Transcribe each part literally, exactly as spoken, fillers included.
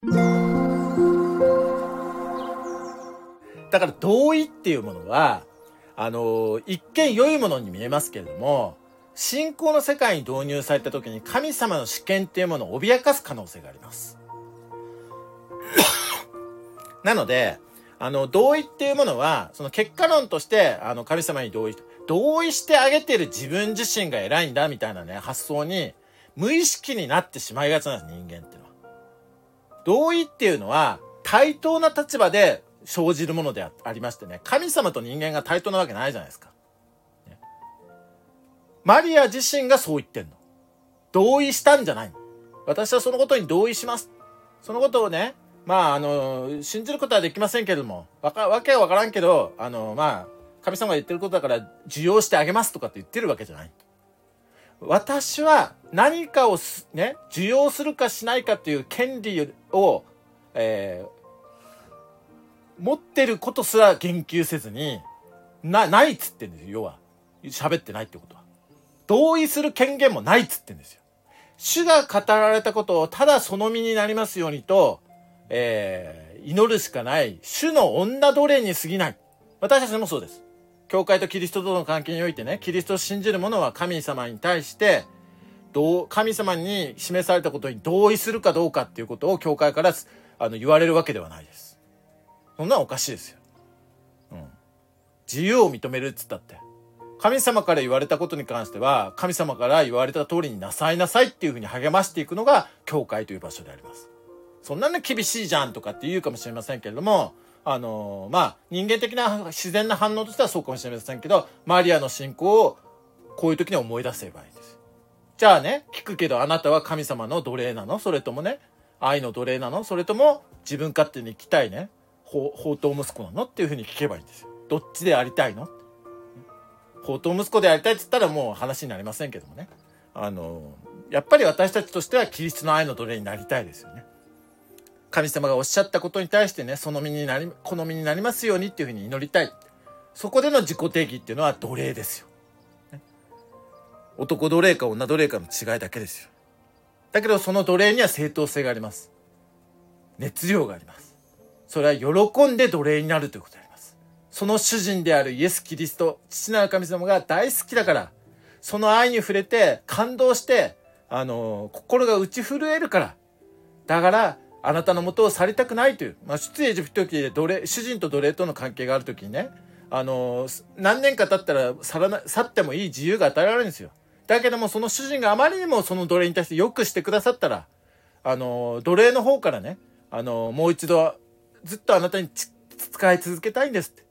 だから同意っていうものは、あの、一見良いものに見えますけれども、信仰の世界に導入された時に神様の主権っていうものを脅かす可能性があります。なので、あの、同意っていうものは、その結果論として、あの、神様に同意、同意してあげてる自分自身が偉いんだみたいなね、発想に無意識になってしまいがちなんです、人間っていうのは。同意っていうのは、対等な立場で生じるものでありましてね、神様と人間が対等なわけないじゃないですか。ね、マリア自身がそう言ってんの。同意したんじゃないの。私はそのことに同意します。そのことをね、まあ、あの、信じることはできませんけれども、わか、わけはわからんけど、あの、まあ、神様が言ってることだから受容してあげますとかって言ってるわけじゃない。私は何かをね、受容するかしないかっていう権利を、えー、持ってることすら言及せずに、な、ないっつってんですよ、要は。喋ってないってことは。同意する権限もないっつってんですよ。主が語られたことをただその身になりますようにと、えー、祈るしかない、主の女奴隷に過ぎない。私たちもそうです。教会とキリストとの関係においてね、キリストを信じる者は神様に対して、神様に示されたことに同意するかどうかっていうことを教会からあの言われるわけではないです。そんなのおかしいですよ。うん。自由を認めるっつったって。神様から言われたことに関しては、神様から言われた通りになさいなさいっていうふうに励ましていくのが教会という場所であります。そんなの厳しいじゃんとかって言うかもしれませんけれども、あのー、まあ、人間的な自然な反応としてはそうかもしれませんけど、マリアの信仰をこういう時に思い出せばいいんです。じゃあね、聞くけどあなたは神様の奴隷なの？それともね、愛の奴隷なの？それとも自分勝手に生きたいね、宝刀息子なの？っていうふうに聞けばいいんですよ。どっちでありたいの？宝刀息子でありたいって言ったらもう話になりませんけどもね。あのー、やっぱり私たちとしてはキリストの愛の奴隷になりたいですよね。神様がおっしゃったことに対してね、その身になり、好みになりますようにっていうふうに祈りたい。そこでの自己定義っていうのは奴隷ですよ。ね、男奴隷か女奴隷かの違いだけですよ。だけどその奴隷には正当性があります。熱量があります。それは喜んで奴隷になるということであります。その主人であるイエス・キリスト、父なる神様が大好きだから、その愛に触れて感動して、あの、心が打ち震えるから、だから、あなたの元を去りたくないという、まあ、出エジプト記で奴隷、主人と奴隷との関係があるときにね、あのー、何年か経ったら去らな、去ってもいい自由が与えられるんですよ。だけどもその主人があまりにもその奴隷に対してよくしてくださったら、あのー、奴隷の方からね、あのー、もう一度ずっとあなたに使い続けたいんですって、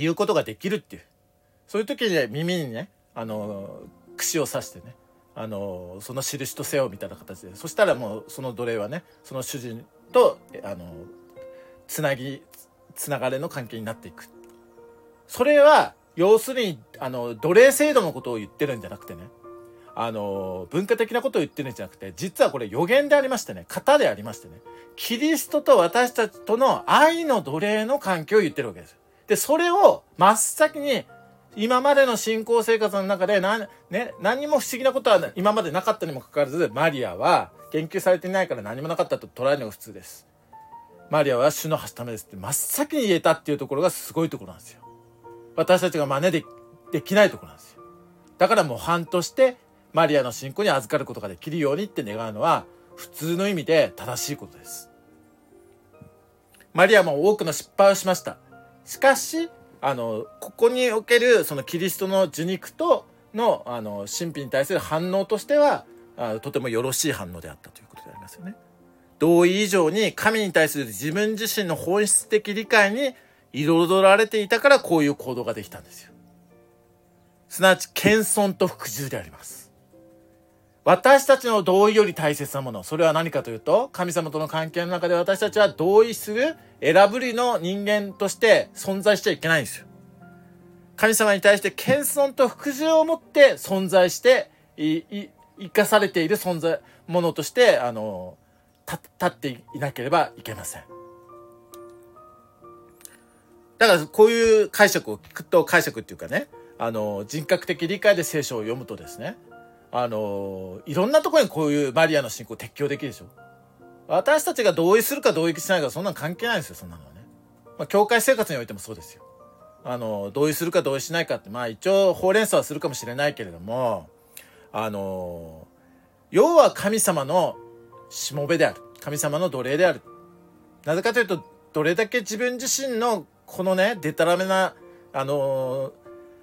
いうことができるっていう。そういう時にね、耳にね、あのー、串を刺してね、あのその印と背負うみたいな形で、そしたらもうその奴隷はね、その主人とあのつなぎつながれの関係になっていく。それは要するにあの奴隷制度のことを言ってるんじゃなくてね、あの文化的なことを言ってるんじゃなくて、実はこれ予言でありましてね、型でありましてね、キリストと私たちとの愛の奴隷の関係を言ってるわけです。でそれを真っ先に今までの信仰生活の中で何、ね、何も不思議なことは今までなかったにもかかわらず、マリアは言及されていないから何もなかったと捉えるのが普通です。マリアは主のはためですって真っ先に言えたっていうところがすごいところなんですよ。私たちが真似で、できないところなんですよ。だから模範としてマリアの信仰に預かることができるようにって願うのは普通の意味で正しいことです。マリアも多くの失敗をしました。しかしあのここにおけるそのキリストの受肉とのあの神秘に対する反応としてはあとてもよろしい反応であったということでありますよね。同意以上に神に対する自分自身の本質的理解に彩られていたからこういう行動ができたんですよ。すなわち謙遜と服従であります。私たちの同意より大切なもの、それは何かというと、神様との関係の中で私たちは同意する選ぶりの人間として存在しちゃいけないんですよ。神様に対して謙遜と服従を持って存在していい生かされている存在ものとしてあの立っていなければいけません。だからこういう解釈を聞くと、解釈っていうかね、あの人格的理解で聖書を読むとですね、あのいろんなところにこういうマリアの信仰を適用できるでしょ。 私たちが同意するか同意しないかそんなの関係ないですよ、そんなのはね。まあ、教会生活においてもそうですよ。あの、同意するか同意しないかって、まあ一応ほうれん草はするかもしれないけれども、あの、要は神様のしもべである。神様の奴隷である。なぜかというと、どれだけ自分自身のこのね、でたらめな、あの、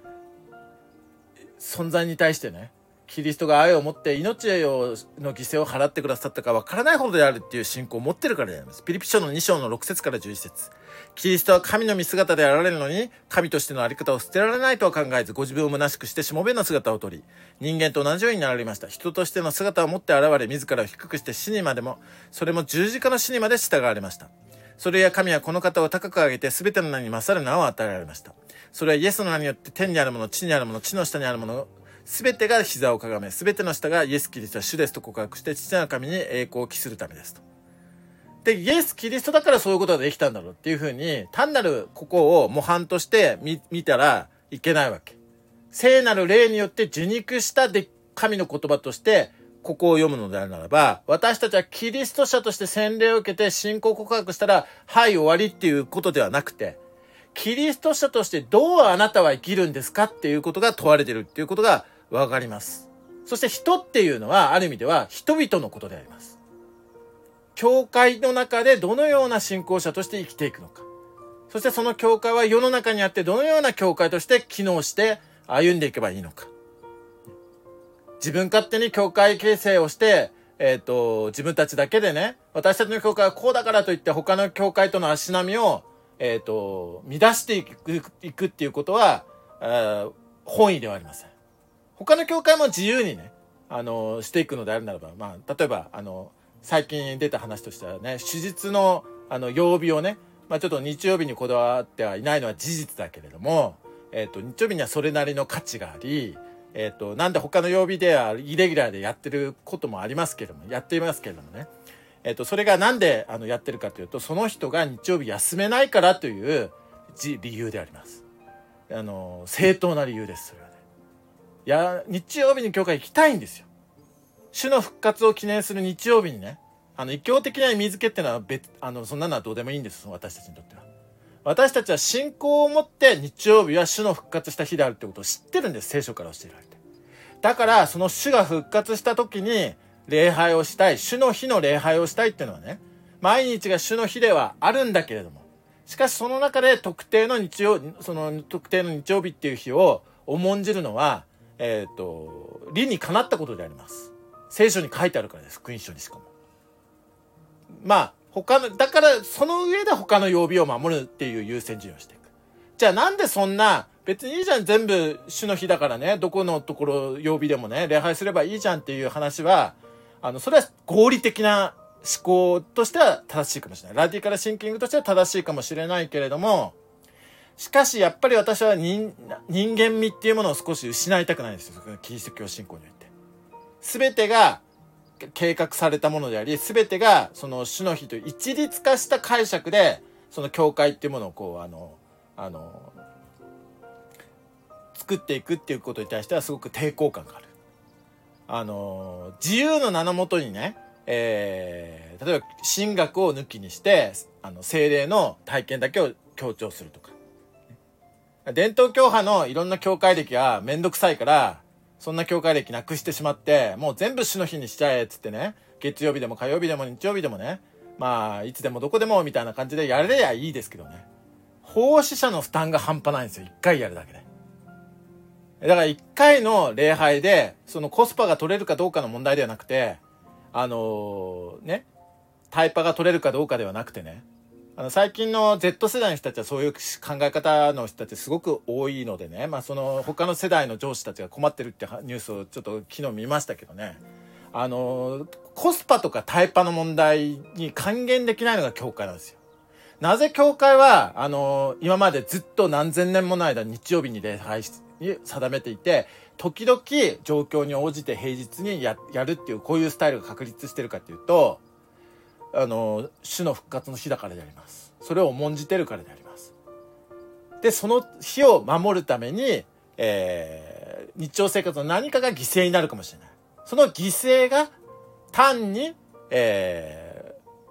存在に対してね、キリストが愛を持って命をの犠牲を払ってくださったかわからないほどであるっていう信仰を持ってるからであります。ピリピ書のに章のろく節からじゅういち節。キリストは神の見姿であられるのに、神としてのあり方を捨てられないとは考えず、ご自分を虚しくしてしもべの姿をとり、人間と同じようになられました。人としての姿を持って現れ、自らを低くして死にまでも、それも十字架の死にまで従われました。それや神はこの方を高く上げて、すべての名に勝る名を与えられました。それはイエスの名によって天にあるもの、地にあるもの、地の下にあるもの、すべてが膝をかがめ、すべての下がイエス・キリストは主ですと告白して、父なる神に栄光を期するためですと。で、イエス・キリストだからそういうことができたんだろうっていうふうに、単なるここを模範として見、見たらいけないわけ。聖なる霊によって受肉したで神の言葉として、ここを読むのであるならば、私たちはキリスト者として洗礼を受けて信仰告白したら、はい終わりっていうことではなくて、キリスト者としてどうあなたは生きるんですかっていうことが問われているっていうことがわかります。そして人っていうのはある意味では人々のことであります。教会の中でどのような信仰者として生きていくのか。そしてその教会は世の中にあってどのような教会として機能して歩んでいけばいいのか。自分勝手に教会形成をして、えっと、自分たちだけでね、私たちの教会はこうだからといって他の教会との足並みをえっと、乱していく、いくっていうことは、本意ではありません。他の教会も自由にね、あの、していくのであるならば、まあ、例えば、あの、最近出た話としてはね、手術の、あの、曜日をね、まあ、ちょっと日曜日にこだわってはいないのは事実だけれども、えっと、日曜日にはそれなりの価値があり、えっと、なんで他の曜日ではイレギュラーでやってることもありますけれども、やっていますけれどもね。えっと、それがなんであのやってるかというと、その人が日曜日休めないからという理由であります。あの、正当な理由です、それはね。いや、日曜日に教会行きたいんですよ。主の復活を記念する日曜日にね、あの、異教的な意味付けっていうのは別、あの、そんなのはどうでもいいんです、私たちにとっては。私たちは信仰を持って日曜日は主の復活した日であるってことを知ってるんです、聖書から教えられて。だから、その主が復活した時に、礼拝をしたい、主の日の礼拝をしたいっていうのはね、毎日が主の日ではあるんだけれども、しかしその中で特定の日曜、その特定の日曜日っていう日を重んじるのは、えっと、理にかなったことであります。聖書に書いてあるからです、福音書にしかも。まあ、他の、だからその上で他の曜日を守るっていう優先順位をしていく。じゃあなんでそんな、別にいいじゃん、全部主の日だからね、どこのところ曜日でもね、礼拝すればいいじゃんっていう話は、あの、それは合理的な思考としては正しいかもしれない。ラディカルシンキングとしては正しいかもしれないけれども、しかしやっぱり私は人、人間味っていうものを少し失いたくないんですよ。キリスト教信仰において。すべてが計画されたものであり、すべてがその主の日という一律化した解釈で、その教会っていうものをこう、あの、あの、作っていくっていうことに対してはすごく抵抗感がある。あの、自由の名のもとにね、えー、例えば神学を抜きにして、あの、聖霊の体験だけを強調するとか。伝統教派のいろんな教会歴はめんどくさいから、そんな教会歴なくしてしまって、もう全部主の日にしちゃえっつってね、月曜日でも火曜日でも日曜日でもね、まあ、いつでもどこでもみたいな感じでやれりゃいいですけどね。奉仕者の負担が半端ないんですよ。一回やるだけで。だから一回の礼拝で、そのコスパが取れるかどうかの問題ではなくて、あのー、ね、タイパが取れるかどうかではなくてね、あの最近の Z 世代の人たちはそういう考え方の人たちすごく多いのでね、まあその他の世代の上司たちが困ってるってニュースをちょっと昨日見ましたけどね、あのー、コスパとかタイパの問題に還元できないのが教会なんですよ。なぜ教会は、あのー、今までずっと何千年もの間日曜日に礼拝に定めていて、時々状況に応じて平日に や, やるっていうこういうスタイルが確立してるかっていうと、あのー、主の復活の日だからであります。それを重んじてるからであります。で、その日を守るために、えー、日常生活の何かが犠牲になるかもしれない。その犠牲が単に、えー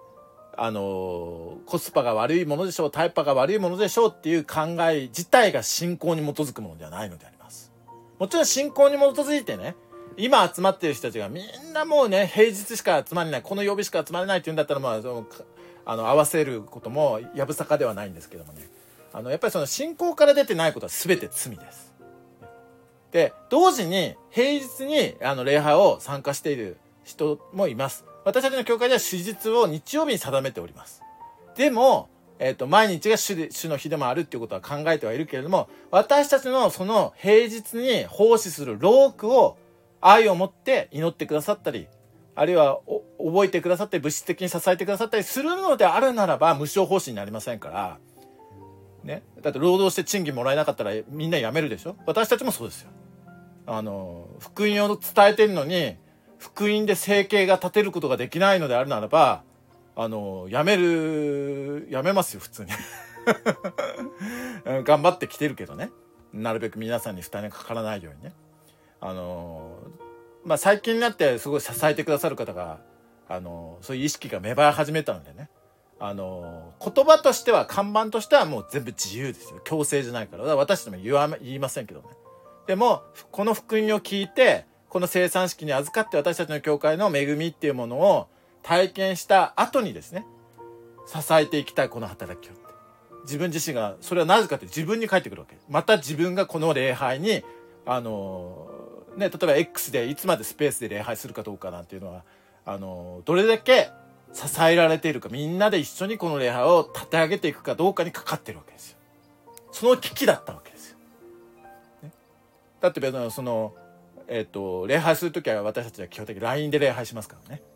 あのコスパが悪いものでしょう、タイパが悪いものでしょうっていう考え自体が信仰に基づくものではないのであります。もちろん信仰に基づいてね、今集まっている人たちがみんなもうね、平日しか集まれない、この曜日しか集まれないっていうんだったら、まあそのあの合わせることもやぶさかではないんですけどもね、あのやっぱりその信仰から出てないことは全て罪です。で、同時に平日にあの礼拝を参加している人もいます。私たちの教会では祝日を日曜日に定めております。でも、えっと、毎日が 主, 主の日でもあるっていうことは考えてはいるけれども、私たちのその平日に奉仕する労苦を愛を持って祈ってくださったり、あるいは覚えてくださって物質的に支えてくださったりするのであるならば無償奉仕になりませんから、ね、だって労働して賃金もらえなかったらみんな辞めるでしょ。私たちもそうですよ。あの福音を伝えてるのに福音で生計が立てることができないのであるならば、あの辞める辞めますよ普通に頑張ってきてるけどね、なるべく皆さんに負担がかからないようにね、あのまあ最近になってすごい支えてくださる方が、あのそういう意識が芽生え始めたのでね、あの言葉としては看板としてはもう全部自由ですよ。強制じゃないから。だから私でも言わ言いませんけどね。でもこの福音を聞いて、この生産式に預かって私たちの教会の恵みっていうものを体験した後にですね、支えていきたいこの働きをって、自分自身がそれはなぜかって自分に返ってくるわけ。また自分がこの礼拝にあのね、例えば X でいつまでスペースで礼拝するかどうかなんていうのは、あのどれだけ支えられているか、みんなで一緒にこの礼拝を立て上げていくかどうかにかかってるわけですよ。その危機だったわけですよ、ね、だって別にそのえっと礼拝するときは私たちは基本的に ライン で礼拝しますからね、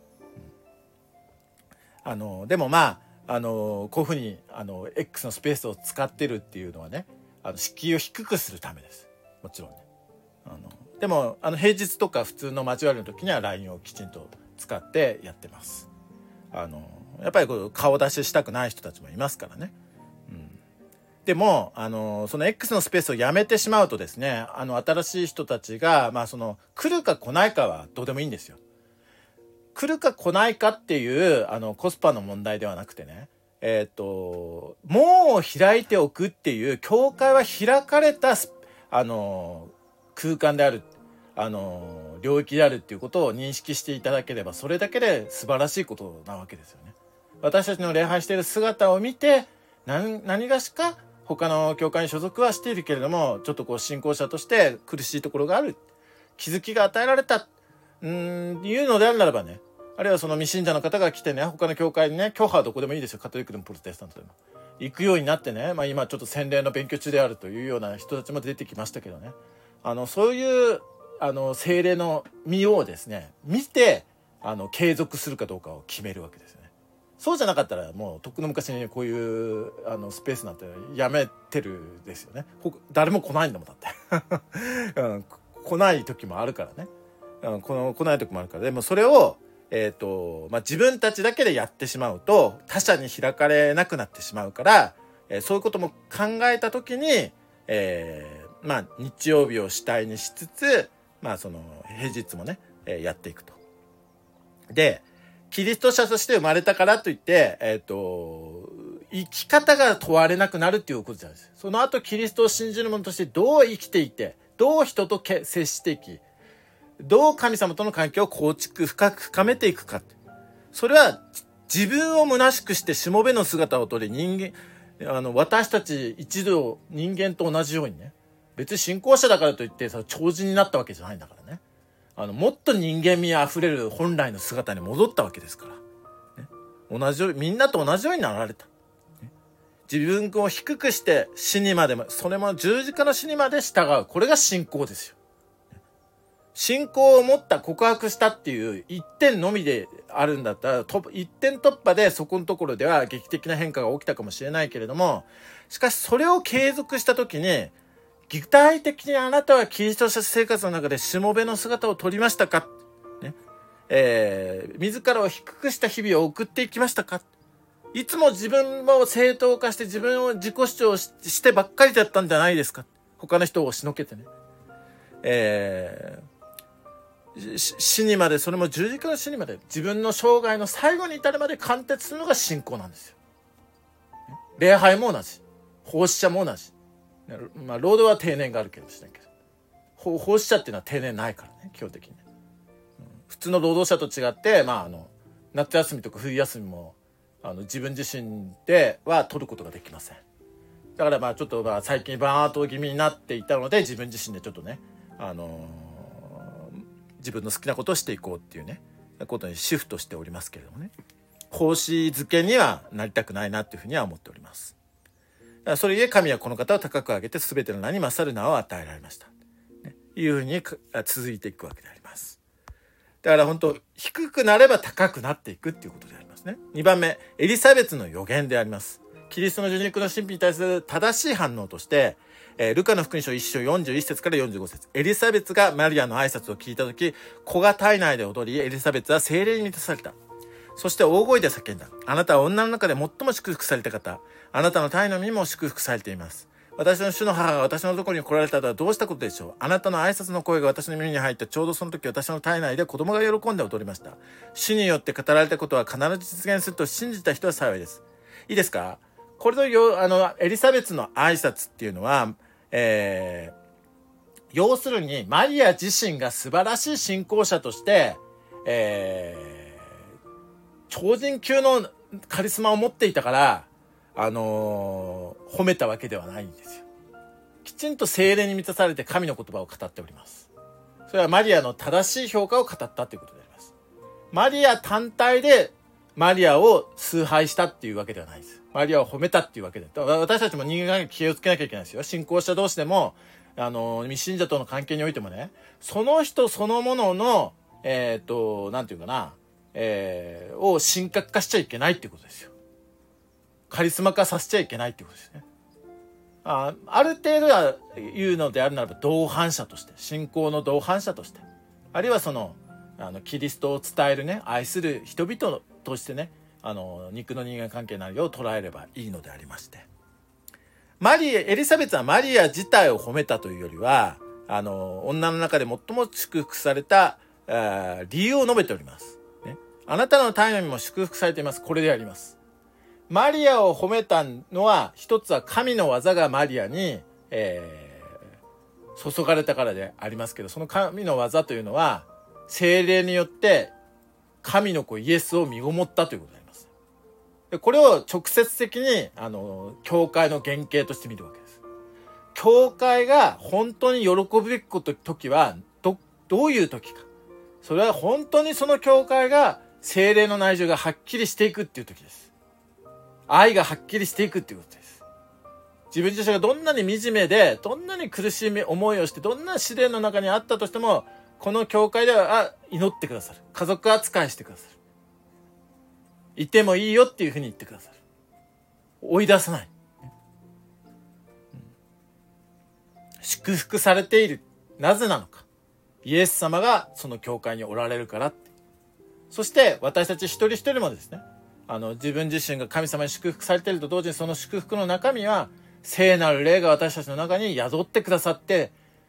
うん、あのでもまああのこういうふうにあの X のスペースを使ってるっていうのはね、あの敷居を低くするためです。もちろんね、あのでもあの平日とか普通の交わりの時には ライン をきちんと使ってやってます。あのやっぱりこう顔出ししたくない人たちもいますからね、うん、でもあのその X のスペースをやめてしまうとですね、あの新しい人たちが、まあ、その来るか来ないかはどうでもいいんですよ。来るか来ないかっていうあのコスパの問題ではなくてね、えっと門を開いておくっていう、教会は開かれたあの空間である、あの領域であるっていうことを認識していただければ、それだけで素晴らしいことなわけですよね。私たちの礼拝している姿を見て、何、何がしか他の教会に所属はしているけれども、ちょっとこう信仰者として苦しいところがある、気づきが与えられた、うーんいうのであるならばね、あるいはその未信者の方が来てね、他の教会にね、教派はどこでもいいですよ、カトリックでもプロテスタントでも行くようになってね、まあ今ちょっと洗礼の勉強中であるというような人たちも出てきましたけどね、あのそういうあの聖霊の実をですね見て、あの継続するかどうかを決めるわけですよね。そうじゃなかったらもうとっくの昔にこういうあのスペースなんてやめてるですよね。誰も来ないんだもんだって、うん、来ない時もあるからね、うん、この来ない時もあるから。でもそれをえーとまあ、自分たちだけでやってしまうと他者に開かれなくなってしまうから、えー、そういうことも考えた時に、えーまあ、日曜日を主体にしつつ、まあ、その平日もね、えー、やっていくと。で、キリスト者として生まれたからといって、えーと、生き方が問われなくなるっていうことじゃないです。その後キリストを信じる者としてどう生きていて、どう人と接していき、どう神様との関係を構築深く深めていくか。それは自分を虚しくしてしもべの姿を取り、人間あの私たち一度人間と同じようにね、別に信仰者だからといってさ超人になったわけじゃないんだからね、あのもっと人間味あふれる本来の姿に戻ったわけですから、ね、同じようみんなと同じようになられた、ね、自分を低くして死にまでも、それも十字架の死にまで従う。これが信仰ですよ。信仰を持った告白したっていう一点のみであるんだったら、一点突破でそこのところでは劇的な変化が起きたかもしれないけれども、しかしそれを継続したときに、具体的にあなたはキリスト者生活の中でしもべの姿を取りましたか、ねえー、自らを低くした日々を送っていきましたか。いつも自分を正当化して自分を自己主張してばっかりだったんじゃないですか。他の人を押しのけてね。えー死にまで、それも十字架の死にまで、自分の生涯の最後に至るまで貫徹するのが信仰なんですよ。礼拝も同じ、奉仕者も同じ。まあ労働は定年があるかもしれないけど、奉仕者っていうのは定年ないからね、基本的にね。普通の労働者と違って、まああの夏休みとか冬休みもあの自分自身では取ることができません。だからまあちょっとまあ最近バーンアウト気味になっていたので、自分自身でちょっとね、あのー、自分の好きなことをしていこうっていうねことにシフトしておりますけれどもね、奉仕漬けにはなりたくないなっていうふうには思っております。だからそれゆえ神はこの方を高く上げて全ての名に勝る名を与えられました、ね、いうふうに続いていくわけであります。だから本当低くなれば高くなっていくっていうことでありますね。にばんめ、エリザベツの予言であります。キリストの受肉の神秘に対する正しい反応として、えー、ルカの福音書いっ章よんじゅういち節からよんじゅうご節、エリザベツがマリアの挨拶を聞いたとき、子が体内で踊り、エリザベツは聖霊に満たされた。そして大声で叫んだ。あなたは女の中で最も祝福された方。あなたの体の身も祝福されています。私の主の母が私のところに来られたとはどうしたことでしょう。あなたの挨拶の声が私の耳に入った。ちょうどその時私の体内で子供が喜んで踊りました。主によって語られたことは必ず実現すると信じた人は幸いです。いいですか？これとよあのエリザベツの挨拶っていうのは、えー、要するにマリア自身が素晴らしい信仰者として、えー、超人級のカリスマを持っていたから、あのー、褒めたわけではないんですよ。きちんと聖霊に満たされて神の言葉を語っております。それはマリアの正しい評価を語ったということであります。マリア単体でマリアを崇拝したっていうわけではないです。マリアを褒めたっていうわけで、私たちも人間関係気をつけなきゃいけないですよ。信仰者同士でも、あの未信者との関係においてもね、その人そのもののえっとなんていうかな、えー、を神格化しちゃいけないっていうことですよ。カリスマ化させちゃいけないっていうことですね。あ, ある程度は言うのであるならば同伴者として、信仰の同伴者として、あるいはそのあのキリストを伝えるね、愛する人々としてね、あの肉の人間関係になるよう捉えればいいのでありまして、マリエリザベツはマリア自体を褒めたというよりは、あの女の中で最も祝福された理由を述べております、ね、あなたの体にも祝福されています。これであります。マリアを褒めたのは、一つは神の技がマリアに、えー、注がれたからでありますけど、その神の技というのは聖霊によって神の子イエスを身ごもったということであります。でこれを直接的にあの教会の原型として見るわけです。教会が本当に喜ぶべきこと時は ど, どういう時か。それは本当にその教会が聖霊の内情がはっきりしていくっていう時です。愛がはっきりしていくっていうことです。自分自身がどんなに惨めで、どんなに苦しい思いをして、どんな試練の中にあったとしても、この教会ではあ祈ってくださる。家族扱いしてくださる。いてもいいよっていうふうに言ってくださる。追い出さない。うん、祝福されている。なぜなのか。イエス様がその教会におられるからって。そして私たち一人一人もですね、あの自分自身が神様に祝福されていると同時に、その祝福の中身は聖なる霊が私たちの中に宿ってくださって、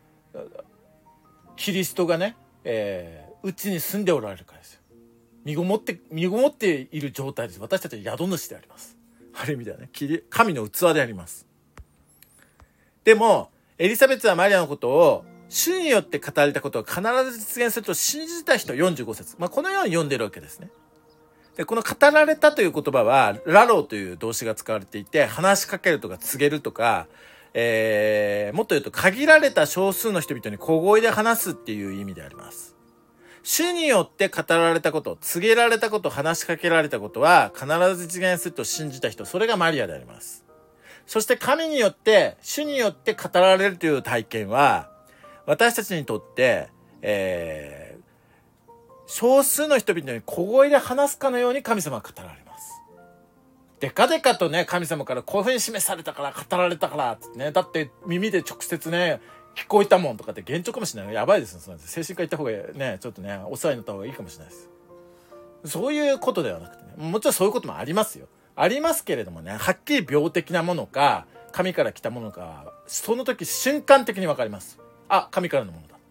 キリストがね、えー、うちに住んでおられるからですよ。身ごもって身ごもっている状態です。私たちは宿主であります。ある意味ではね、神の器であります。でもエリザベツはマリアのことを主によって語られたことを必ず実現すると信じた人、よんじゅうご節、まあ、このように読んでるわけですね。でこの語られたという言葉はラローという動詞が使われていて、話しかけるとか告げるとか、えー、もっと言うと限られた少数の人々に小声で話すっていう意味であります。主によって語られたこと、告げられたこと、話しかけられたことは必ず実現すると信じた人、それがマリアであります。そして神によって、主によって語られるという体験は、私たちにとって、えー、少数の人々に小声で話すかのように神様が語られます。でかでかとね、神様からこういうふうに示されたから、語られたからってね、だって耳で直接ね、聞こえたもんとかって幻聴かもしれない。やばいですね。精神科行った方がね、ちょっとね、お世話になった方がいいかもしれないです。そういうことではなくてね、もちろんそういうこともありますよ。ありますけれどもね、はっきり病的なものか、神から来たものか、その時瞬間的にわかります。あ、神からのものだ。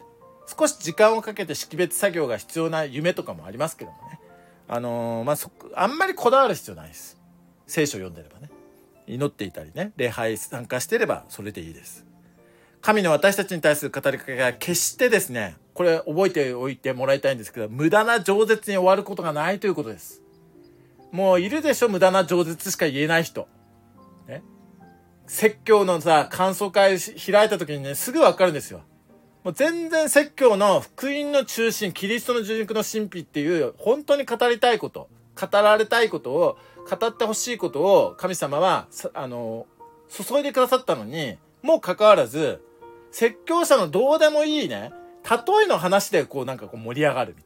少し時間をかけて識別作業が必要な夢とかもありますけどもね。あのー、まあ、そ、あんまりこだわる必要ないです。聖書を読んでればね。祈っていたりね、礼拝参加してればそれでいいです。神の私たちに対する語りかけが決してですね、これ覚えておいてもらいたいんですけど、無駄な饒舌に終わることがないということです。もういるでしょ、無駄な饒舌しか言えない人。ね。説教のさ、感想会開いた時にね、すぐわかるんですよ。もう全然説教の福音の中心、キリストの十肉の神秘っていう、本当に語りたいこと、語られたいことを、語ってほしいことを神様は、あの、注いでくださったのに、もう関わらず、説教者のどうでもいいね、例えの話でこうなんかこう盛り上がるみた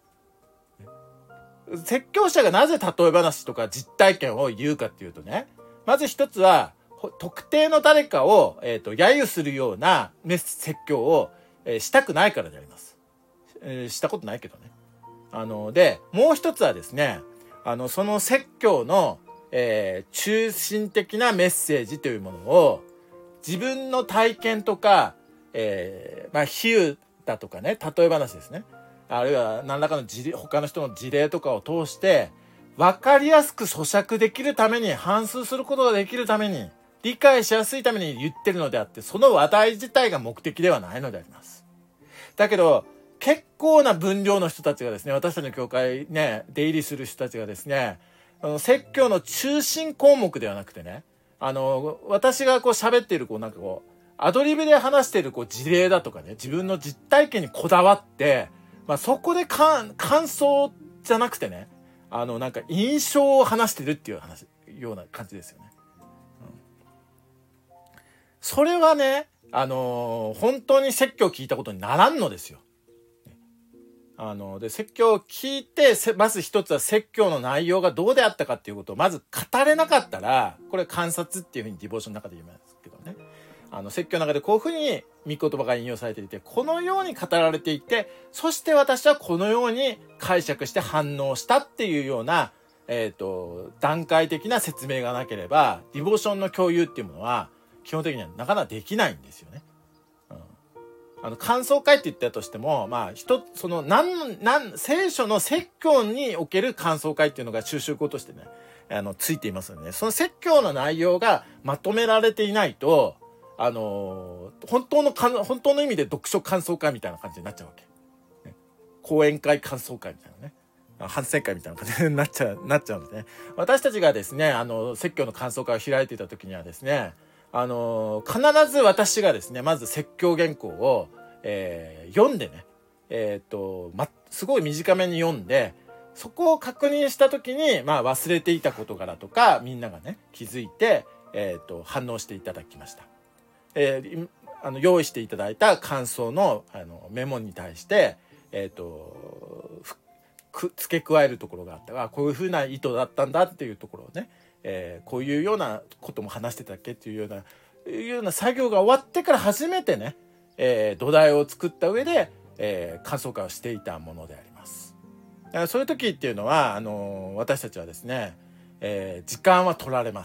いな。説教者がなぜ例え話とか実体験を言うかっていうとね、まず一つは、特定の誰かを、えっと、揶揄するような説教を、えー、したくないからであります。えー、したことないけどね。あの、で、もう一つはですね、あの、その説教の、えー、中心的なメッセージというものを、自分の体験とか、えー、まあ、比喩だとかね、例え話ですね。あるいは何らかの事例、他の人の事例とかを通して、分かりやすく咀嚼できるために、反芻することができるために、理解しやすいために言ってるのであって、その話題自体が目的ではないのであります。だけど、結構な分量の人たちがですね、私たちの教会ね、出入りする人たちがですね、あの説教の中心項目ではなくてね、あの、私がこう喋っている、こうなんかこう、アドリブで話しているこう事例だとかね、自分の実体験にこだわって、まあそこで感、感想じゃなくてね、あのなんか印象を話してるっていう話、ような感じですよね。うん、それはね、あのー、本当に説教を聞いたことにならんのですよ。あの、で、説教を聞いて、まず一つは説教の内容がどうであったかっていうことをまず語れなかったら、これ観察っていうふうにディボーションの中で言いますけどね。あの、説教の中でこういうふうに御言葉が引用されていて、このように語られていて、そして私はこのように解釈して反応したっていうような、えっと、段階的な説明がなければ、ディボーションの共有っていうものは、基本的にはなかなかできないんですよね。あの、感想会って言ったとしても、まあ、一つ、その、なん、なん、聖書の説教における感想会っていうのが収集語としてね、あの、ついていますのでね、その説教の内容がまとめられていないと、あの、本当のかん、本当の意味で読書感想会みたいな感じになっちゃうわけ。ね、講演会感想会みたいなね。反省会みたいな感じになっちゃう、なっちゃうんですね。私たちがですね、あの、説教の感想会を開いていた時にはですね、あの必ず私がですね、まず説教原稿を、えー、読んでね、えっと、ま、すごい短めに読んで、そこを確認したときに、まあ忘れていた事柄とか、みんながね、気づいて、えっと、反応していただきました。えー、あの、用意していただいた感想の、あの、メモに対して、えっと、く、付け加えるところがあったが、こういうふうな意図だったんだっていうところをね、えー、こういうようなことも話してたっけっていうような、いうような作業が終わってから初めてね、えー、土台を作った上で、えー、感想会をしていたものであります。だからそういう時っていうのは、あのー、私たちはですね、えー、時間は取られます。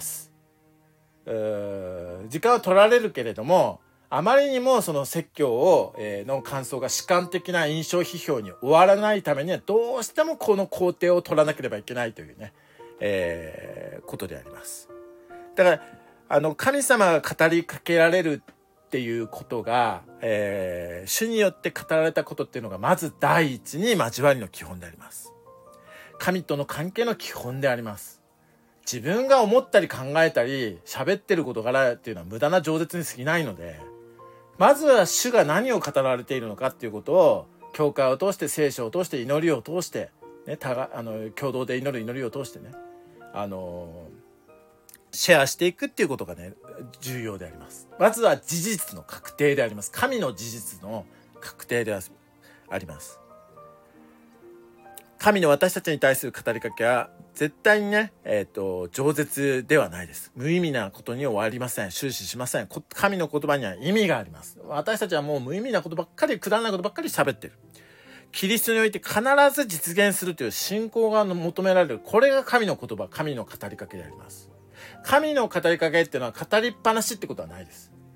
時間は取られるけれども、あまりにもその説教を、えー、の感想が主観的な印象批評に終わらないためには、どうしてもこの工程を取らなければいけないというね、えー、ことであります。だからあの神様が語りかけられるっていうことが、えー、主によって語られたことっていうのがまず第一に交わりの基本であります。神との関係の基本であります。自分が思ったり考えたり喋ってる事柄っていうのは無駄な饒舌に過ぎないので、まずは主が何を語られているのかっていうことを教会を通して、聖書を通して、祈りを通して、ね、たがあの共同で祈る祈りを通してね、あのシェアしていくっていうことがね、重要であります。まずは事実の確定であります。神の事実の確定であります。神の私たちに対する語りかけは絶対にね、えっと、饒舌ではないです。無意味なことに終わりません。終始しません。神の言葉には意味があります。私たちはもう無意味なことばっかり、くだらないことばっかり喋ってる。キリストにおいて必ず実現するという信仰が求められる。これが神の言葉、神の語りかけであります。神の語りかけっていうのは語りっぱなしってことはないです。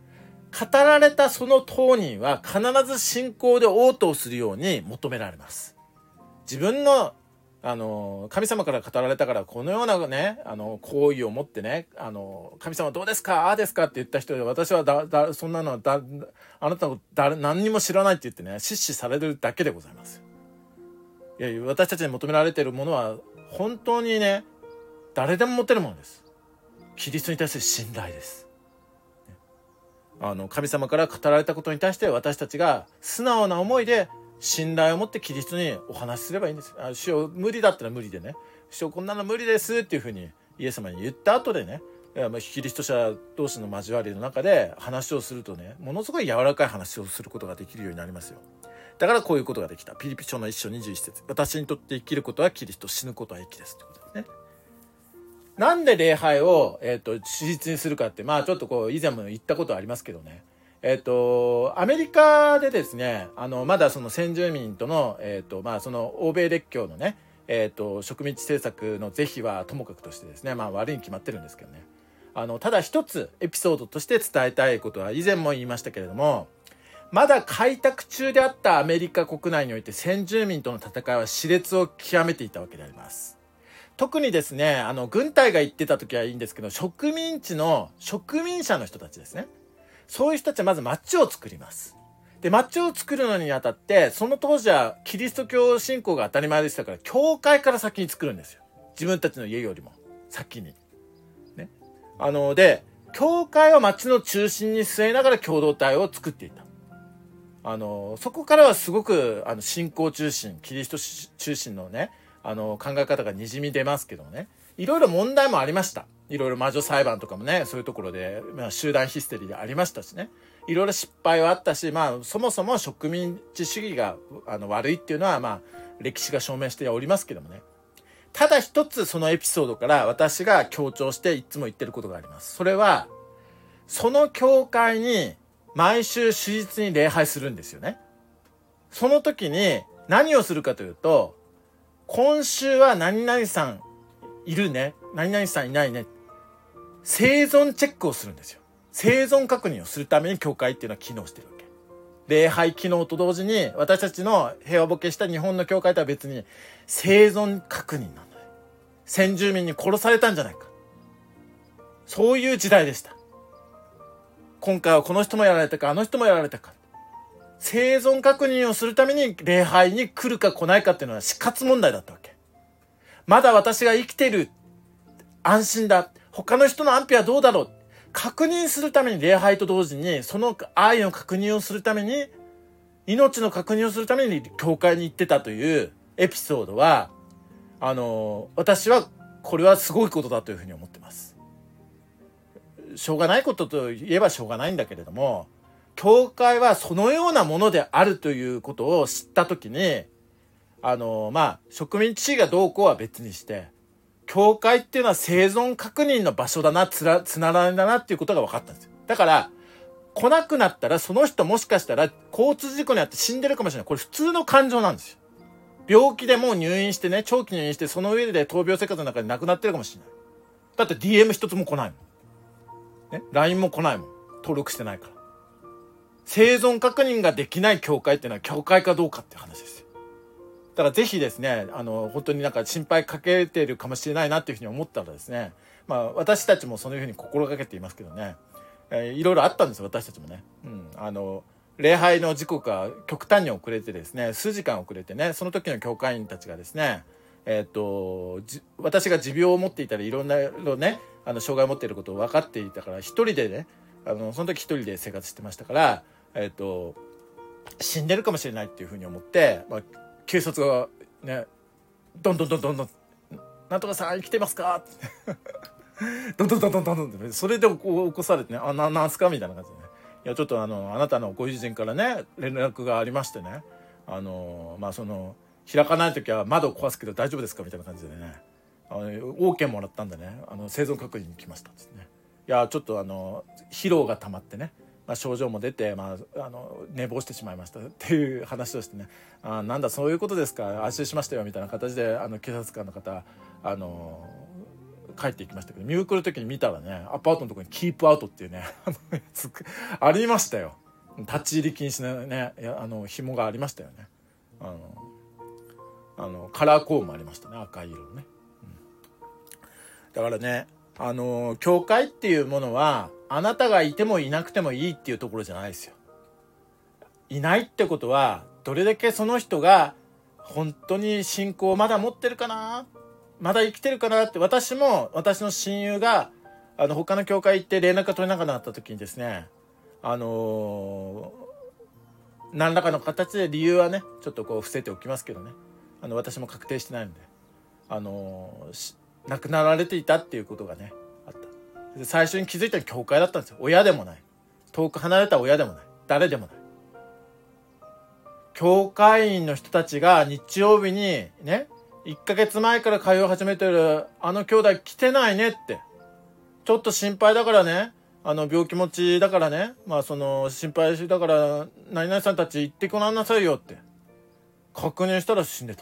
語られたその当人は必ず信仰で応答するように求められます。自分のあの神様から語られたからこのようなねあの行為を持ってねあの神様どうですかああですかって言った人で私はだだそんなのはだあなたのだ何にも知らないって言ってね失視されるだけでございます。いや私たちに求められているものは本当にね誰でも持てるものです。キリストに対する信頼です。あの神様から語られたことに対して私たちが素直な思いで信頼を持ってキリストにお話しすればいいんです。あ、主よ無理だったら無理でね、主よこんなの無理ですっていうふうにイエス様に言った後でね、キリスト者同士の交わりの中で話をするとね、ものすごい柔らかい話をすることができるようになりますよ。だからこういうことができた。ピリピ書の一章にじゅういち節、私にとって生きることはキリスト、死ぬことは生きですってことですね。なんで礼拝を、えーと、史実にするかって、まあちょっとこう以前も言ったことありますけどね、えっと、アメリカでですね、あの、まだその先住民との、えっと、まあその欧米列強のね、えっと、植民地政策の是非はともかくとしてですね、まあ悪いに決まってるんですけどね。あの、ただ一つエピソードとして伝えたいことは以前も言いましたけれども、まだ開拓中であったアメリカ国内において先住民との戦いは熾烈を極めていたわけであります。特にですね、あの、軍隊が行ってた時はいいんですけど、植民地の植民者の人たちですね。そういう人たちはまず町を作ります。で、町を作るのにあたって、その当時はキリスト教信仰が当たり前でしたから、教会から先に作るんですよ。自分たちの家よりも先に。ね。あの、で、教会を町の中心に据えながら共同体を作っていた。あの、そこからはすごく、あの、信仰中心、キリスト中心のね、あの、考え方がにじみ出ますけどね。いろいろ問題もありました。いろいろ魔女裁判とかもね、そういうところで、まあ、集団ヒステリーでありましたしね。いろいろ失敗はあったし、まあ、そもそも植民地主義があの悪いっていうのは、まあ、歴史が証明しておりますけどもね。ただ一つそのエピソードから私が強調していつも言ってることがあります。それは、その教会に毎週主日に礼拝するんですよね。その時に何をするかというと、今週は何々さんいるね。何々さんいないね。生存チェックをするんですよ。生存確認をするために教会っていうのは機能してるわけ。礼拝機能と同時に私たちの平和ボケした日本の教会とは別に生存確認なんだね。先住民に殺されたんじゃないか。そういう時代でした。今回はこの人もやられたか、あの人もやられたか。生存確認をするために礼拝に来るか来ないかっていうのは死活問題だったわけ。まだ私が生きてる。安心だ。他の人の安否はどうだろう。確認するために礼拝と同時に、その愛の確認をするために、命の確認をするために教会に行ってたというエピソードは、あの、私はこれはすごいことだというふうに思ってます。しょうがないことといえばしょうがないんだけれども、教会はそのようなものであるということを知ったときに、あの、まあ、植民地主義がどうこうは別にして、教会っていうのは生存確認の場所だな、つら、つながりだなっていうことが分かったんですよ。だから、来なくなったらその人もしかしたら交通事故にあって死んでるかもしれない。これ普通の感情なんですよ。病気でもう入院してね、長期入院してその上で闘病生活の中で亡くなってるかもしれない。だって ディーエム 一つも来ないもん。ね、ライン も来ないもん。登録してないから。生存確認ができない教会っていうのは教会かどうかっていう話ですよ。だからぜひですね、あの、本当になんか心配かけてるかもしれないなっていうふうに思ったらですね、まあ私たちもそのように心がけていますけどね、えー、いろいろあったんですよ、私たちもね。うん。あの、礼拝の時刻が極端に遅れてですね、数時間遅れてね、その時の教会員たちがですね、えっと、私が持病を持っていたり、いろんなね、あの、障害を持っていることを分かっていたから、一人でね、あの、その時一人で生活してましたから、えっと、死んでるかもしれないっていうふうに思って、まあ、警察がね、どんどんどんどんどん、なんとかさん生きてますかどんどんどんどんどんどんって、それでこう起こされてね、あ、な、なんすかみたいな感じでね。いや、ちょっとあの、あなたのご友人からね、連絡がありましてね、あの、まあ、その、開かないときは窓を壊すけど大丈夫ですかみたいな感じでね、あの、OK もらったんでね、あの、生存確認に来ましたってね。いや、ちょっとあの、疲労が溜まってね、まあ、症状も出て、まあ、あの寝坊してしまいましたっていう話をしてね、あ、なんだそういうことですか、安心しましたよみたいな形であの警察官の方あの帰っていきましたけど、見送る時に見たらね、アパートのところにキープアウトっていうねありましたよ。立ち入り禁止のね、あの紐がありましたよね。あのあのカラーコーンもありましたね、赤い色のね、うん、だからね、あの教会っていうものはあなたがいてもいなくてもいいっていうところじゃないですよ。いないってことはどれだけその人が本当に信仰をまだ持ってるかな、まだ生きてるかなって。私も私の親友があの他の教会行って連絡が取れなくなった時にですね、あのー、何らかの形で理由はねちょっとこう伏せておきますけどね、あの私も確定してないので、あのー、亡くなられていたっていうことがねあった。で最初に気づいたのは教会だったんですよ。親でもない、遠く離れた親でもない、誰でもない、教会員の人たちが日曜日にね、いっかげつまえから通い始めてるあの兄弟来てないねって、ちょっと心配だからね、あの病気持ちだからね、まあその心配だから何々さんたち行ってこらんなさいよって確認したら死んでた。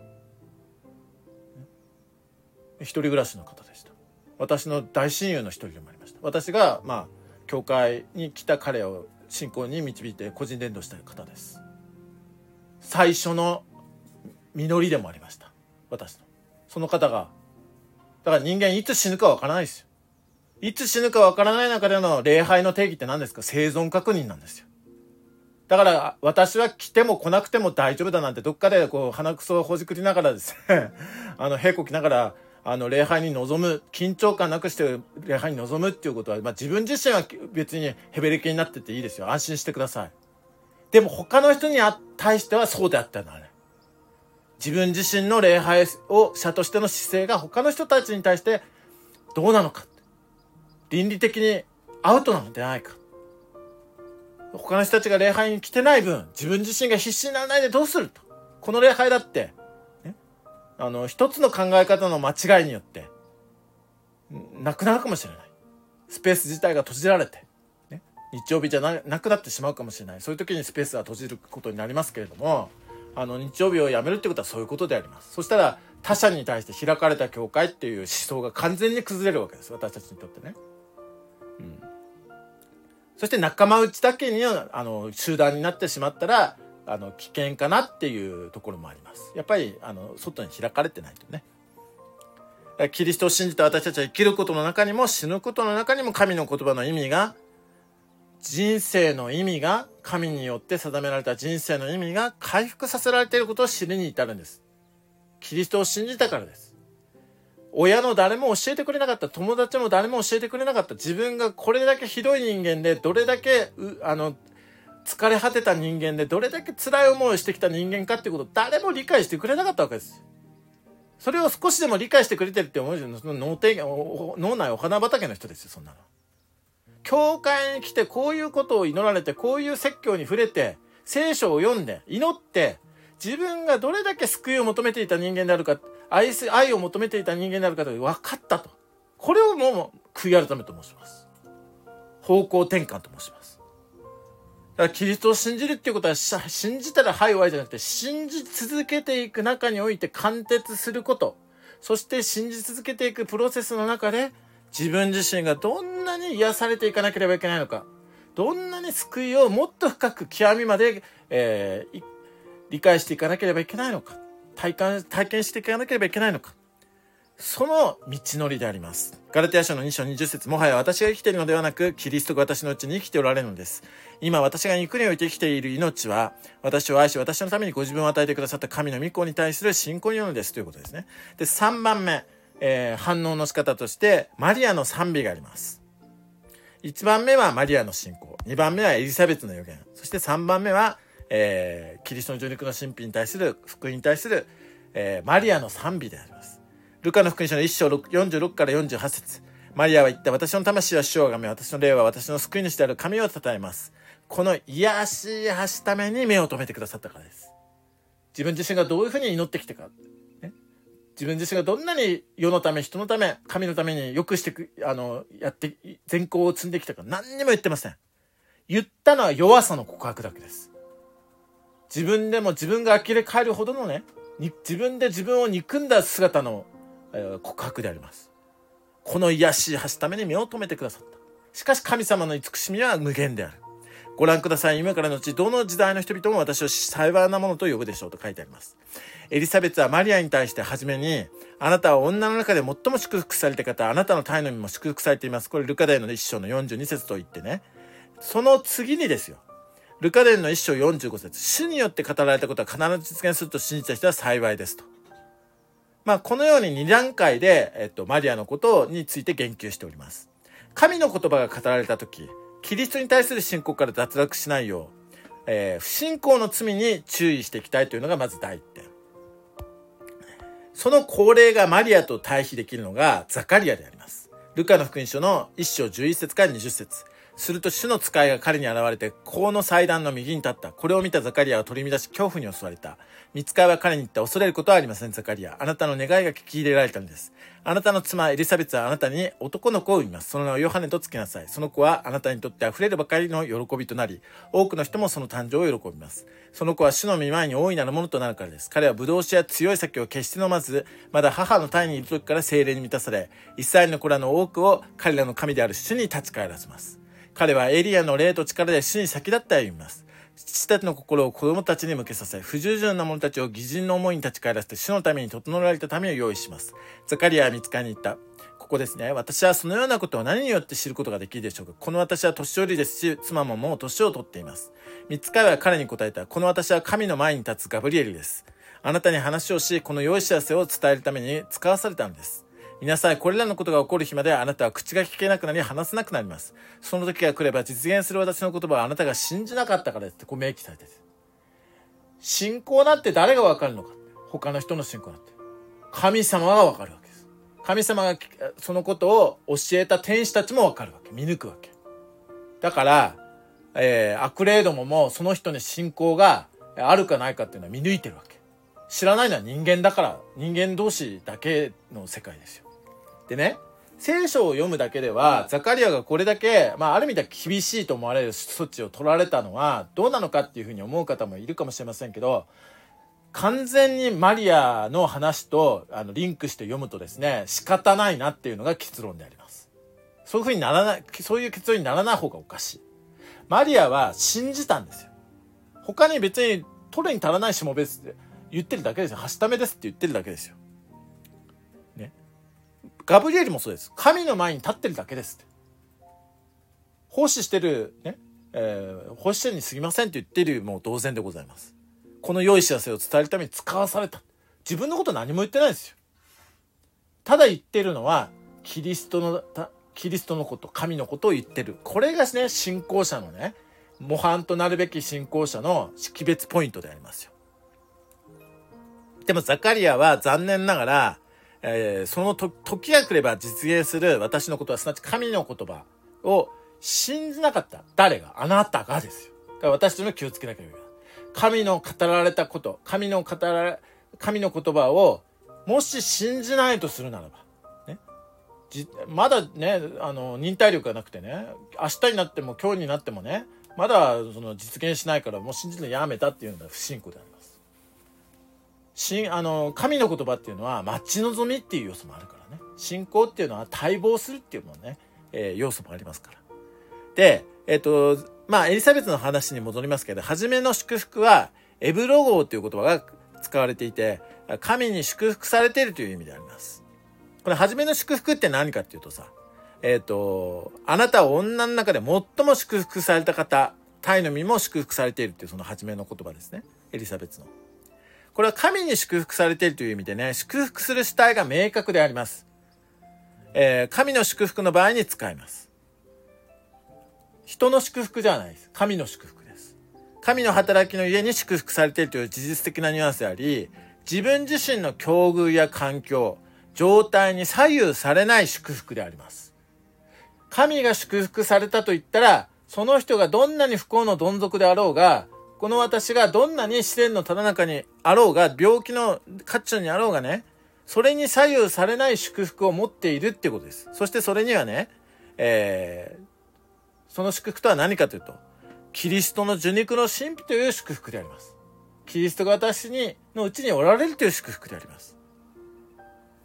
一人暮らしの方でした。私の大親友の一人でもありました。私がまあ教会に来た彼を信仰に導いて個人伝道した方です。最初の実りでもありました、私の。その方が、だから人間いつ死ぬかわからないですよ。いつ死ぬかわからない中での礼拝の定義って何ですか？生存確認なんですよ。だから私は来ても来なくても大丈夫だなんて、どっかでこう鼻くそをほじくりながらですねあの屁こきながらあの礼拝に臨む、緊張感なくして礼拝に臨むっていうことは、まあ、自分自身は別にヘベレケになってていいですよ。安心してください。でも他の人に対してはそうであったんだね。自分自身の礼拝を者としての姿勢が他の人たちに対してどうなのか、倫理的にアウトなのではないか。他の人たちが礼拝に来てない分、自分自身が必死にならないでどうすると。この礼拝だって、ね、あの一つの考え方の間違いによってなくなるかもしれない。スペース自体が閉じられて、ね、日曜日じゃ な, なくなってしまうかもしれない。そういう時にスペースが閉じることになりますけれども、あの日曜日をやめるってことはそういうことであります。そしたら他者に対して開かれた教会っていう思想が完全に崩れるわけです、私たちにとってね。うん、そして仲間内だけにあの集団になってしまったらあの危険かなっていうところもあります。やっぱりあの外に開かれてないとね。キリストを信じた私たちは生きることの中にも死ぬことの中にも神の言葉の意味が、人生の意味が、神によって定められた人生の意味が回復させられていることを知るに至るんです。キリストを信じたからです。親の誰も教えてくれなかった、友達も誰も教えてくれなかった、自分がこれだけひどい人間で、どれだけあの疲れ果てた人間で、どれだけ辛い思いをしてきた人間かっていうことを誰も理解してくれなかったわけです。それを少しでも理解してくれてるって思うじゃん。脳天脳内お花畑の人ですよ、そんなの。教会に来てこういうことを祈られて、こういう説教に触れて、聖書を読んで祈って、自分がどれだけ救いを求めていた人間であるか、愛す愛を求めていた人間であるかと分かったと。これをもう悔い改めと申します。方向転換と申します。だからキリストを信じるっていうことは、信じたらはい終わりじゃなくて、信じ続けていく中において貫徹すること、そして信じ続けていくプロセスの中で、自分自身がどんなに癒されていかなければいけないのか、どんなに救いをもっと深く極みまで、えー、理解していかなければいけないのか、体感、体験していかなければいけないのか、その道のりであります。ガラテヤ書のに章にじゅっ節、もはや私が生きているのではなく、キリストが私のうちに生きておられるのです。今私が肉において生きている命は、私を愛し、私のためにご自分を与えてくださった神の御子に対する信仰によるのですということですね。で、さんばんめ、えー、反応の仕方としてマリアの賛美があります。いちばんめはマリアの信仰、にばんめはエリザベツの予言、そしてさんばんめは、えー、キリストの受肉の神秘に対する福音に対する、えー、マリアの賛美であります。ルカの福音書のいち章よんじゅうろくからよんじゅうはち節、マリアは言った、私の魂は主をあがめ、私の霊は私の救い主である神を称えます。この癒しはすために目を留めてくださったからです。自分自身がどういうふうに祈ってきたか、ね、自分自身がどんなに世のため、人のため、神のためによくしてく、あの、やって、善行を積んできたか、何にも言ってません。言ったのは弱さの告白だけです。自分でも自分が呆れ返るほどのね、自分で自分を憎んだ姿の、えー、告白であります。 この癒し橋ために身を止めてくださった。しかし神様の慈しみは無限である。ご覧ください。今からのちどの時代の人々も私を幸いなものと呼ぶでしょうと書いてあります。エリザベツはマリアに対して初めに、あなたは女の中で最も祝福された方、あなたの胎の身も祝福されています。これルカ伝の一章のよんじゅうに節と言ってね。その次にですよ。ルカ伝の一章よんじゅうご節。主によって語られたことは必ず実現すると信じた人は幸いですと。まあこのようにに段階で、えっと、マリアのことについて言及しております。神の言葉が語られたとき、キリストに対する信仰から脱落しないよう、えー、不信仰の罪に注意していきたいというのがまず第一点。その恒例がマリアと対比できるのがザカリアであります。ルカの福音書の一章じゅういち節からにじゅう節。すると主の使いが彼に現れて、香の祭壇の右に立った。これを見たザカリアは取り乱し恐怖に襲われた。御使いは彼に言った。恐れることはありません、ザカリア。あなたの願いが聞き入れられたのです。あなたの妻エリザベツはあなたに男の子を産みます。その名をヨハネとつけなさい。その子はあなたにとって溢れるばかりの喜びとなり、多くの人もその誕生を喜びます。その子は主の御前に大いなるものとなるからです。彼はブドウ酒や強い酒を決して飲まず、まだ母の胎にいる時から聖霊に満たされ、イスラエルの子らの多くを彼らの神である主に立ち返らせます。彼はエリアの霊と力で主に先立って歩みます。父たちの心を子供たちに向けさせ、不従順な者たちを義人の思いに立ち返らせて主のために整えられた民を用意します。ザカリアは御使いに言った。ここですね。私はそのようなことを何によって知ることができるでしょうか。この私は年寄りですし、妻ももう年を取っています。御使いは彼に答えた。この私は神の前に立つガブリエルです。あなたに話をし、この良い知らせを伝えるために使わされたのです。見なさい。これらのことが起こる日まであなたは口が聞けなくなり話せなくなります。その時が来れば実現する私の言葉はあなたが信じなかったからですってこう明記されている。信仰なんて誰がわかるのか。他の人の信仰なんて。神様がわかるわけです。神様がそのことを教えた天使たちもわかるわけ。見抜くわけ。だから、えー、悪霊どももその人に信仰があるかないかっていうのは見抜いてるわけ。知らないのは人間だから、人間同士だけの世界ですよ。でね、聖書を読むだけでは、ザカリアがこれだけ、まあある意味では厳しいと思われる措置を取られたのはどうなのかっていうふうに思う方もいるかもしれませんけど、完全にマリアの話とあのリンクして読むとですね、仕方ないなっていうのが結論であります。そういうふうにならない、そういう結論にならない方がおかしい。マリアは信じたんですよ。他に別に取るに足らないしも別って言ってるだけですよ。はしためですって言ってるだけですよ。ね。ガブリエルもそうです。神の前に立ってるだけですって。奉仕してる、ね、えー、奉仕者に過ぎませんって言ってるも同然でございます。この良い知らせを伝えるために使わされた。自分のこと何も言ってないですよ。ただ言ってるのは、キリストの、キリストのこと、神のことを言ってる。これがね、信仰者のね、模範となるべき信仰者の識別ポイントでありますよ。でもザカリアは残念ながら、えー、そのと時が来れば実現する私のことはすなわち神の言葉を信じなかった。誰が？あなたがですよ。だから私たちも気をつけなきゃいけない。神の語られたこと、神の語られ、神の言葉をもし信じないとするならば、ね、じまだね、あの忍耐力がなくてね、明日になっても今日になってもね、まだその実現しないからもう信じるのやめたっていうのは不信仰であります。あの神の言葉っていうのは待ち望みっていう要素もあるからね。信仰っていうのは待望するっていうのね、えー、要素もありますから。で、えっとまあエリザベスの話に戻りますけど、初めの祝福はエブロゴーという言葉が使われていて、神に祝福されているという意味であります。これ初めの祝福って何かっていうとさ、えっとあなたは女の中で最も祝福された方、胎の身も祝福されているっていうその初めの言葉ですね。エリザベスの。これは神に祝福されているという意味でね、祝福する主体が明確であります。えー、神の祝福の場合に使います。人の祝福ではないです。神の祝福です。神の働きの家に祝福されているという事実的なニュアンスであり、自分自身の境遇や環境、状態に左右されない祝福であります。神が祝福されたと言ったら、その人がどんなに不幸のどん底であろうが、この私がどんなに試練のただ中にあろうが、病気の渦中にあろうがね、それに左右されない祝福を持っているってことです。そしてそれにはね、えー、その祝福とは何かというと、キリストの受肉の神秘という祝福であります。キリストが私にのうちにおられるという祝福であります。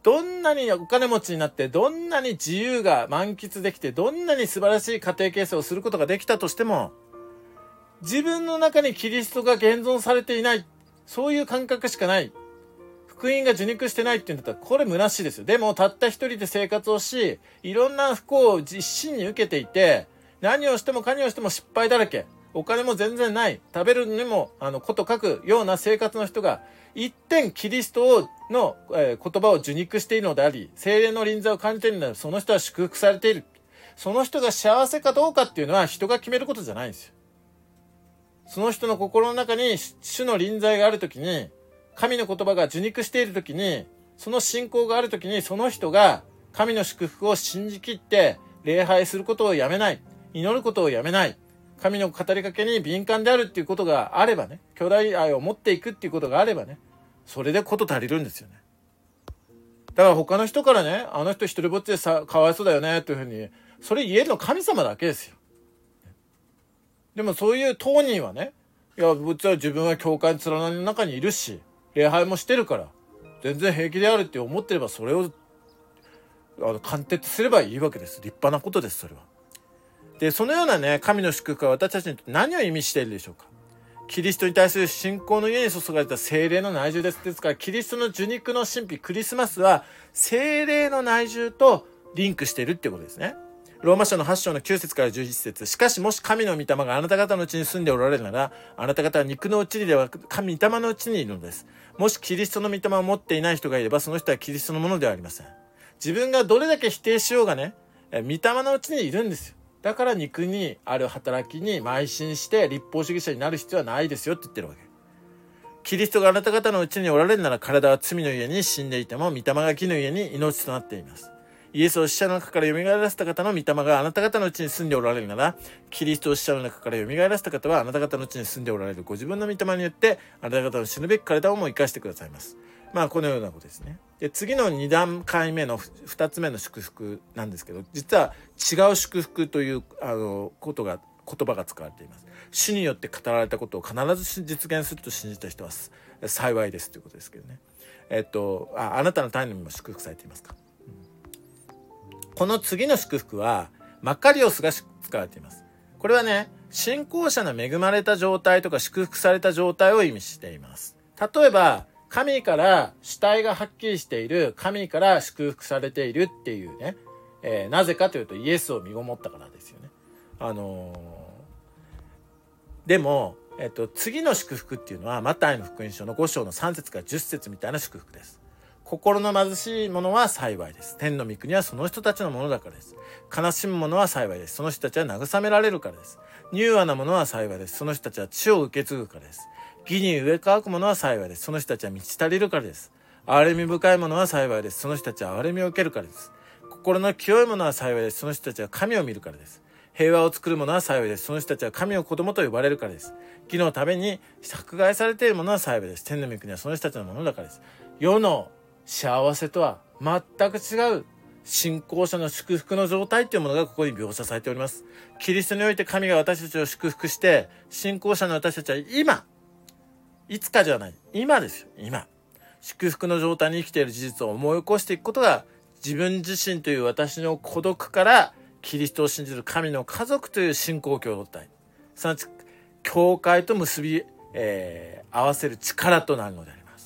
どんなにお金持ちになって、どんなに自由が満喫できて、どんなに素晴らしい家庭形成をすることができたとしても、自分の中にキリストが現存されていない、そういう感覚しかない、福音が受肉してないっていうんだったら、これ虚しいですよ。でもたった一人で生活をし、いろんな不幸を一身に受けていて、何をしても何をしても失敗だらけ、お金も全然ない、食べるにもあのこと書くような生活の人が、一点キリストの、えー、言葉を受肉しているのであり、聖霊の臨在を感じているのであり、その人は祝福されている。その人が幸せかどうかっていうのは人が決めることじゃないんですよ。その人の心の中に主の臨在があるときに、神の言葉が受肉しているときに、その信仰があるときに、その人が神の祝福を信じきって礼拝することをやめない、祈ることをやめない、神の語りかけに敏感であるっていうことがあればね、兄弟愛を持っていくっていうことがあればね、それでこと足りるんですよね。だから他の人からね、あの人一人ぼっちでさかわいそうだよねというふうに、それ言えるの神様だけですよ。でもそういう当人はね、いや、ぶっちゃ自分は教会の連なりの中にいるし、礼拝もしてるから、全然平気であるって思ってれば、それをあの貫徹すればいいわけです。立派なことです、それは。で、そのようなね、神の祝福は私たちにとって何を意味しているでしょうか。キリストに対する信仰の家に注がれた聖霊の内住です。ですから、キリストの受肉の神秘、クリスマスは、聖霊の内住とリンクしているっていうことですね。ローマ書のはち章のきゅう節からじゅういち節。しかしもし神の御霊があなた方のうちに住んでおられるなら、あなた方は肉のうちにでは神御霊のうちにいるのです。もしキリストの御霊を持っていない人がいれば、その人はキリストのものではありません。自分がどれだけ否定しようがね、御霊のうちにいるんですよ。だから肉にある働きに邁進して立法主義者になる必要はないですよって言ってるわけ。キリストがあなた方のうちにおられるなら、体は罪の家に死んでいても、御霊が義の家に命となっています。イエスを死者の中から蘇らせた方の御霊があなた方のうちに住んでおられるなら、キリストを死者の中から蘇らせた方はあなた方のうちに住んでおられるご自分の御霊によってあなた方の死ぬべき体をも生かしてくださいます。まあこのようなことですね。で、次のに段階目のふたつめの祝福なんですけど、実は違う祝福というあのことが言葉が使われています。主によって語られたことを必ず実現すると信じた人は幸いですということですけどね。えっとああなたの胎にも祝福されていますか。この次の祝福はマカリオスが使われています。これはね、信仰者の恵まれた状態とか祝福された状態を意味しています。例えば神から主体がはっきりしている、神から祝福されているっていうね、えー、なぜかというとイエスを身ごもったからですよね。あのー、でも、えっと、次の祝福っていうのはマタイの福音書のご章のさん節からじゅっ節みたいな祝福です。心の貧しい者は幸いです。天の御国はその人たちのものだからです。悲しむ者は幸いです。その人たちは慰められるからです。柔和な者は幸いです。その人たちは地を受け継ぐからです。義に植え乾く者は幸いです。その人たちは満ち足りるからです。憐れみ深い者は幸いです。その人たちは憐れみを受けるからです。心の清い者は幸いです。その人たちは神を見るからです。平和を作る者は幸いです。その人たちは神の子供と呼ばれるからです。義のために迫害されている者は幸いです。天の御国はその人たちのものだからです。世の幸せとは全く違う信仰者の祝福の状態というものがここに描写されております。キリストにおいて神が私たちを祝福して、信仰者の私たちは今、いつかじゃない、今ですよ、今。祝福の状態に生きている事実を思い起こしていくことが、自分自身という私の孤独からキリストを信じる神の家族という信仰共同体、すなわち教会と結び、えー、合わせる力となるのであります。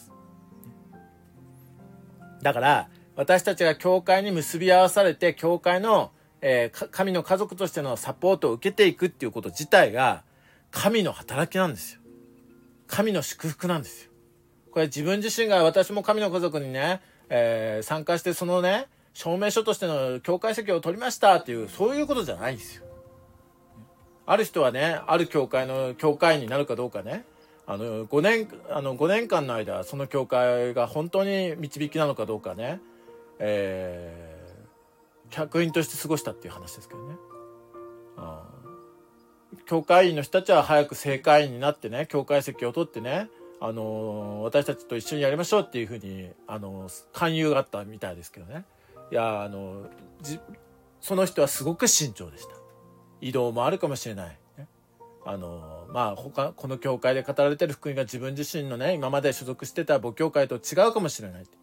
だから私たちが教会に結び合わされて、教会の、えー、神の家族としてのサポートを受けていくっていうこと自体が神の働きなんですよ。神の祝福なんですよ。これ自分自身が私も神の家族にね、えー、参加してそのね証明書としての教会籍を取りましたっていう、そういうことじゃないんですよ。ある人はね、ある教会の教会員になるかどうかね、あの5年あのごねんかんの間その教会が本当に導きなのかどうかね、えー、客員として過ごしたっていう話ですけどね。あ教会員の人たちは早く正会員になってね、教会籍を取ってね、あのー、私たちと一緒にやりましょうっていうふうに、あのー、勧誘があったみたいですけどね。いや、あのー、じその人はすごく慎重でした。移動もあるかもしれない、ね、あのー、まあ他この教会で語られてる福音が自分自身のね今まで所属してた母教会と違うかもしれない。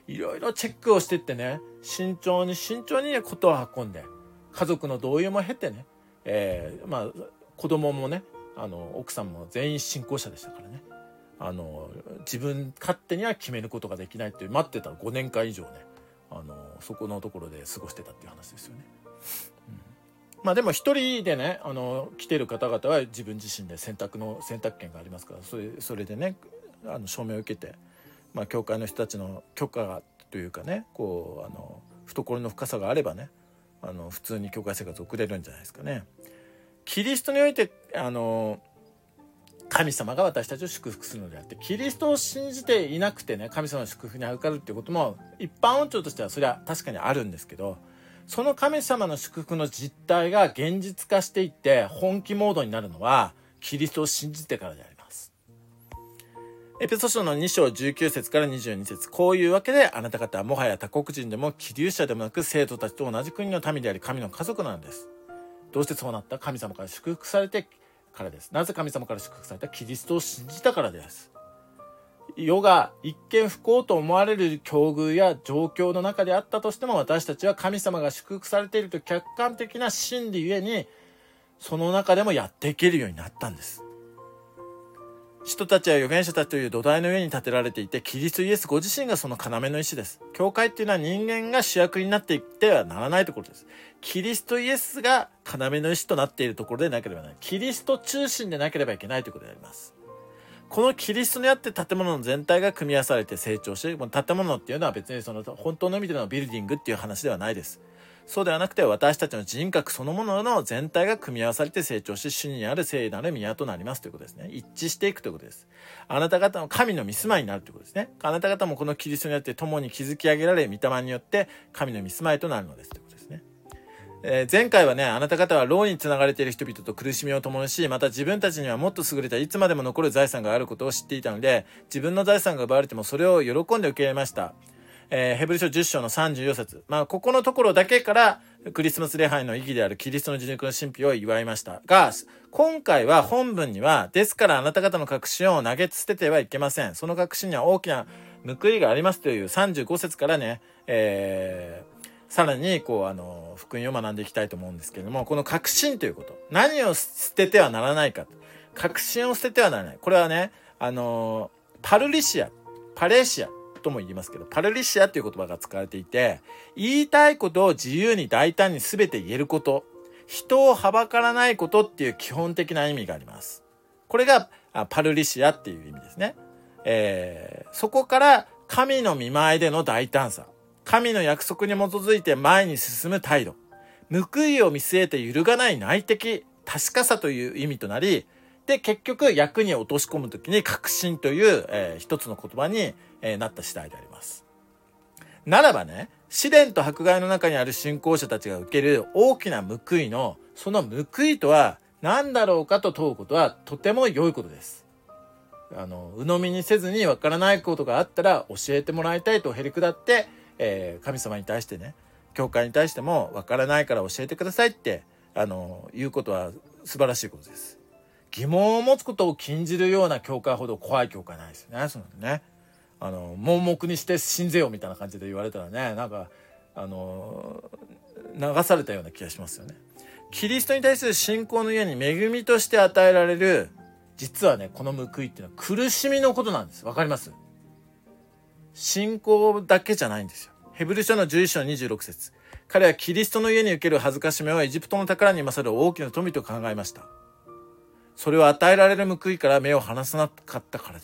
いろいろチェックをしてってね、慎重に慎重にことを運んで、家族の同意も経てね、えー、まあ子供もね、あの奥さんも全員信仰者でしたからね、あの自分勝手には決めることができないっていう、待ってたごねんかん以上ね、あのそこのところで過ごしてたっていう話ですよね。うん、まあでも一人でね、あの来てる方々は自分自身で選択の選択権がありますから、それそれでね、あの証明を受けて、まあ教会の人たちの許可がというかね、こうあの懐の深さがあればね、あの普通に教会生活を送れるんじゃないですかね。キリストにおいてあの神様が私たちを祝福するのであって、キリストを信じていなくてね、神様の祝福に預かるっていうことも一般論調としてはそれは確かにあるんですけど、その神様の祝福の実態が現実化していって本気モードになるのはキリストを信じてからであります。エペソ書のに章じゅうきゅう節からにじゅうに節、こういうわけであなた方はもはや他国人でも寄留者でもなく生徒たちと同じ国の民であり神の家族なのです。どうしてそうなった？神様から祝福されてからです。なぜ神様から祝福された？キリストを信じたからです。世が一見不幸と思われる境遇や状況の中であったとしても、私たちは神様が祝福されていると客観的な真理ゆえに、その中でもやっていけるようになったんです。使徒たちや預言者たちという土台の上に建てられていて、キリストイエスご自身がその要の石です。教会っていうのは人間が主役になっていってはならないところです。キリストイエスが要の石となっているところでなければならない。キリスト中心でなければいけないということであります。このキリストにあって建物の全体が組み合わされて成長し、建物っていうのは別にその本当の意味でのビルディングっていう話ではないです。そうではなくて、私たちの人格そのものの全体が組み合わされて成長し、主にある聖なる宮となりますということですね。一致していくということです。あなた方の神の御住まいになるということですね。あなた方もこのキリストによって共に築き上げられ、御霊によって神の御住まいとなるのですということですね。えー、前回はね、あなた方は牢につながれている人々と苦しみを共にし、また自分たちにはもっと優れたいつまでも残る財産があることを知っていたので、自分の財産が奪われてもそれを喜んで受け入れました。えー、ヘブル書じゅっ章のさんじゅうよん節、まあここのところだけからクリスマス礼拝の意義であるキリストの受肉の神秘を祝いましたが、今回は本文には、ですからあなた方の確信を投げ捨ててはいけません、その確信には大きな報いがありますというさんじゅうご節からね、えー、さらにこうあの福音を学んでいきたいと思うんですけれども、この確信ということ、何を捨ててはならないか、確信を捨ててはならない、これはね、あのパルリシア、パレシアとも言いますけど、パルリシアという言葉が使われていて、言いたいことを自由に大胆に全て言えること、人をはばからないことっていう基本的な意味があります。これがパルリシアっていう意味ですね。えー、そこから神の御前での大胆さ、神の約束に基づいて前に進む態度、報いを見据えて揺るがない内的確かさという意味となり、で結局役に落とし込むときに確信という、えー、一つの言葉に、えー、なった次第であります。ならばね、試練と迫害の中にある信仰者たちが受ける大きな報いのその報いとは何だろうかと問うことはとても良いことです。あの鵜呑みにせずに、わからないことがあったら教えてもらいたいとへりくだって、えー、神様に対してね、教会に対してもわからないから教えてくださいってあの言うことは素晴らしいことです。疑問を持つことを禁じるような教会ほど怖い教会ないですよね。そのね、あの盲目にして信ぜよみたいな感じで言われたらね、なんかあの流されたような気がしますよね。キリストに対する信仰の家に恵みとして与えられる、実はね、この報いっていうのは苦しみのことなんです。わかります？信仰だけじゃないんですよ。ヘブル書のじゅういっ章にじゅうろく節、彼はキリストの家に受ける恥ずかしめをエジプトの宝に勝る大きな富と考えました。それを与えられる報いから目を離さなかったからです。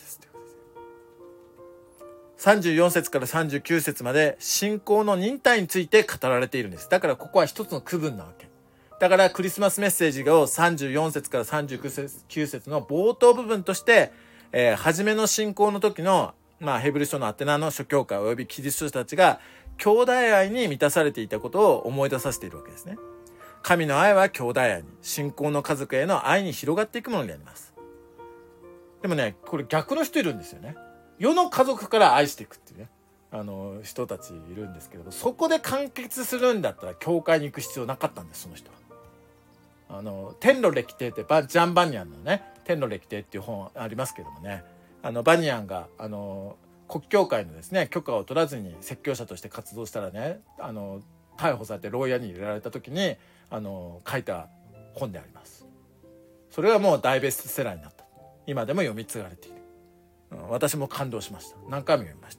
さんじゅうよん節からさんじゅうきゅう節まで信仰の忍耐について語られているんです。だからここは一つの区分なわけ。だからクリスマスメッセージをさんじゅうよん節からさんじゅうきゅう節の冒頭部分として、えー、初めの信仰の時の、まあ、ヘブル書のアテナの諸教会およびキリスト者たちが兄弟愛に満たされていたことを思い出させているわけですね。神の愛は兄弟愛に、信仰の家族への愛に広がっていくものであります。でもね、これ逆の人いるんですよね。世の家族から愛していくっていうね、あの人たちいるんですけど、そこで完結するんだったら教会に行く必要なかったんです。その人はあの天路歴帝ってバジャン・バニャンのね、天路歴帝っていう本ありますけどもね、あのバニャンがあの国教会のですね許可を取らずに説教者として活動したらね、あの逮捕されて牢屋に入れられた時にあの書いた本であります。それはもう大ベストセラーになった。今でも読み継がれている、うん、私も感動しました。何回も読みました。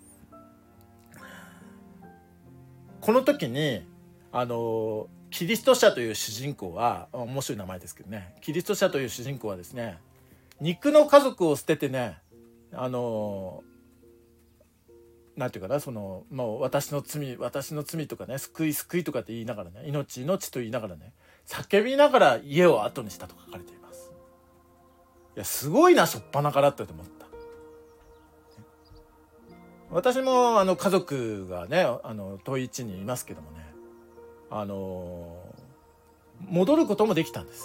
この時にあのキリスト者という主人公は面白い名前ですけどね、キリスト者という主人公はですね、肉の家族を捨ててね、あのなんていうかな、そのもう私の罪私の罪とかね、救い救いとかって言いながらね、命命と言いながらね、叫びながら家を後にしたと書かれています。いやすごいな、しょっぱなからって思った。私もあの家族がね、あの遠い地にいますけどもね、あの戻ることもできたんです。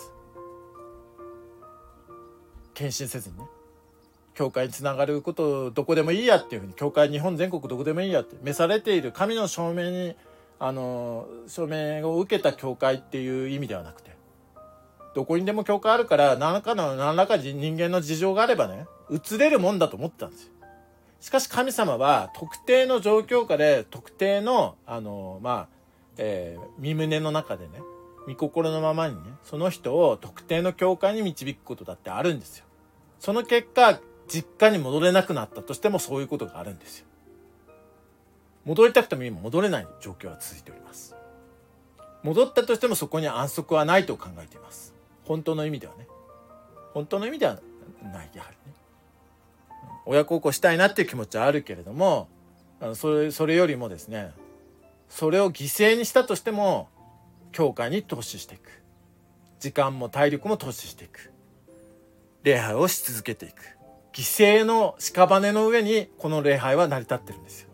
献身せずにね、教会につながることどこでもいいやっていうふうに、教会日本全国どこでもいいやって召されている神の証明にあの証明を受けた教会っていう意味ではなくて、どこにでも教会あるから何らかの何らか人間の事情があればね移れるもんだと思ってたんですよ。しかし神様は特定の状況下で特定のあのまあ、えー、身胸の中でね、御心のままにね、その人を特定の教会に導くことだってあるんですよ。その結果実家に戻れなくなったとしてもそういうことがあるんですよ。戻りたくても今戻れない状況は続いております。戻ったとしてもそこに安息はないと考えています。本当の意味ではね、本当の意味ではない、やはりね、親孝行したいなっていう気持ちはあるけれども、あのそれそれよりもですね、それを犠牲にしたとしても教会に投資していく、時間も体力も投資していく、礼拝をし続けていく、犠牲の屍の上にこの礼拝は成り立ってるんですよ。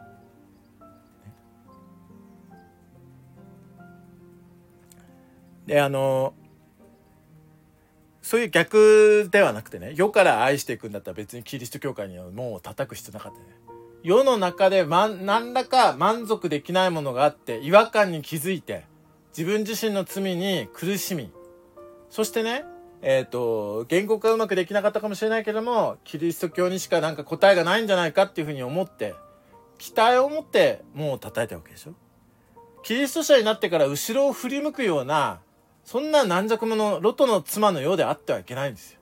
であのそういう逆ではなくてね、世から愛していくんだったら別にキリスト教会には門を叩く必要なかったね。世の中で、ま、何らか満足できないものがあって違和感に気づいて自分自身の罪に苦しみ、そしてね、えっと言語化がうまくできなかったかもしれないけども、キリスト教にしかなんか答えがないんじゃないかっていうふうに思って、期待を持って門を叩いたわけでしょ。キリスト者になってから後ろを振り向くような、そんな軟弱者、ロトの妻のようであってはいけないんですよ。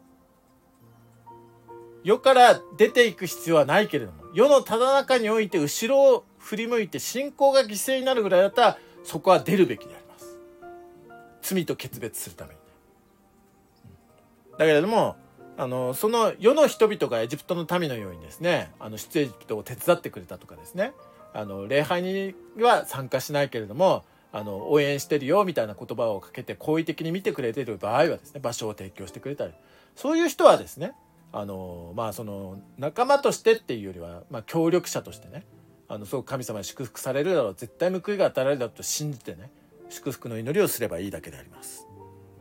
世から出ていく必要はないけれども、世のただ中において後ろを振り向いて信仰が犠牲になるぐらいだったら、そこは出るべきであります。罪と決別するためにね。だけれども、あのその世の人々がエジプトの民のようにですね、あの出エジプトを手伝ってくれたとかですね、あの礼拝には参加しないけれども、あの応援してるよみたいな言葉をかけて好意的に見てくれている場合はですね、場所を提供してくれたり、そういう人はですね、あのまあその仲間としてっていうよりは、まあ、協力者としてね、あのすごく神様に祝福されるだろう、絶対報いが与えられるだろうと信じてね、祝福の祈りをすればいいだけであります。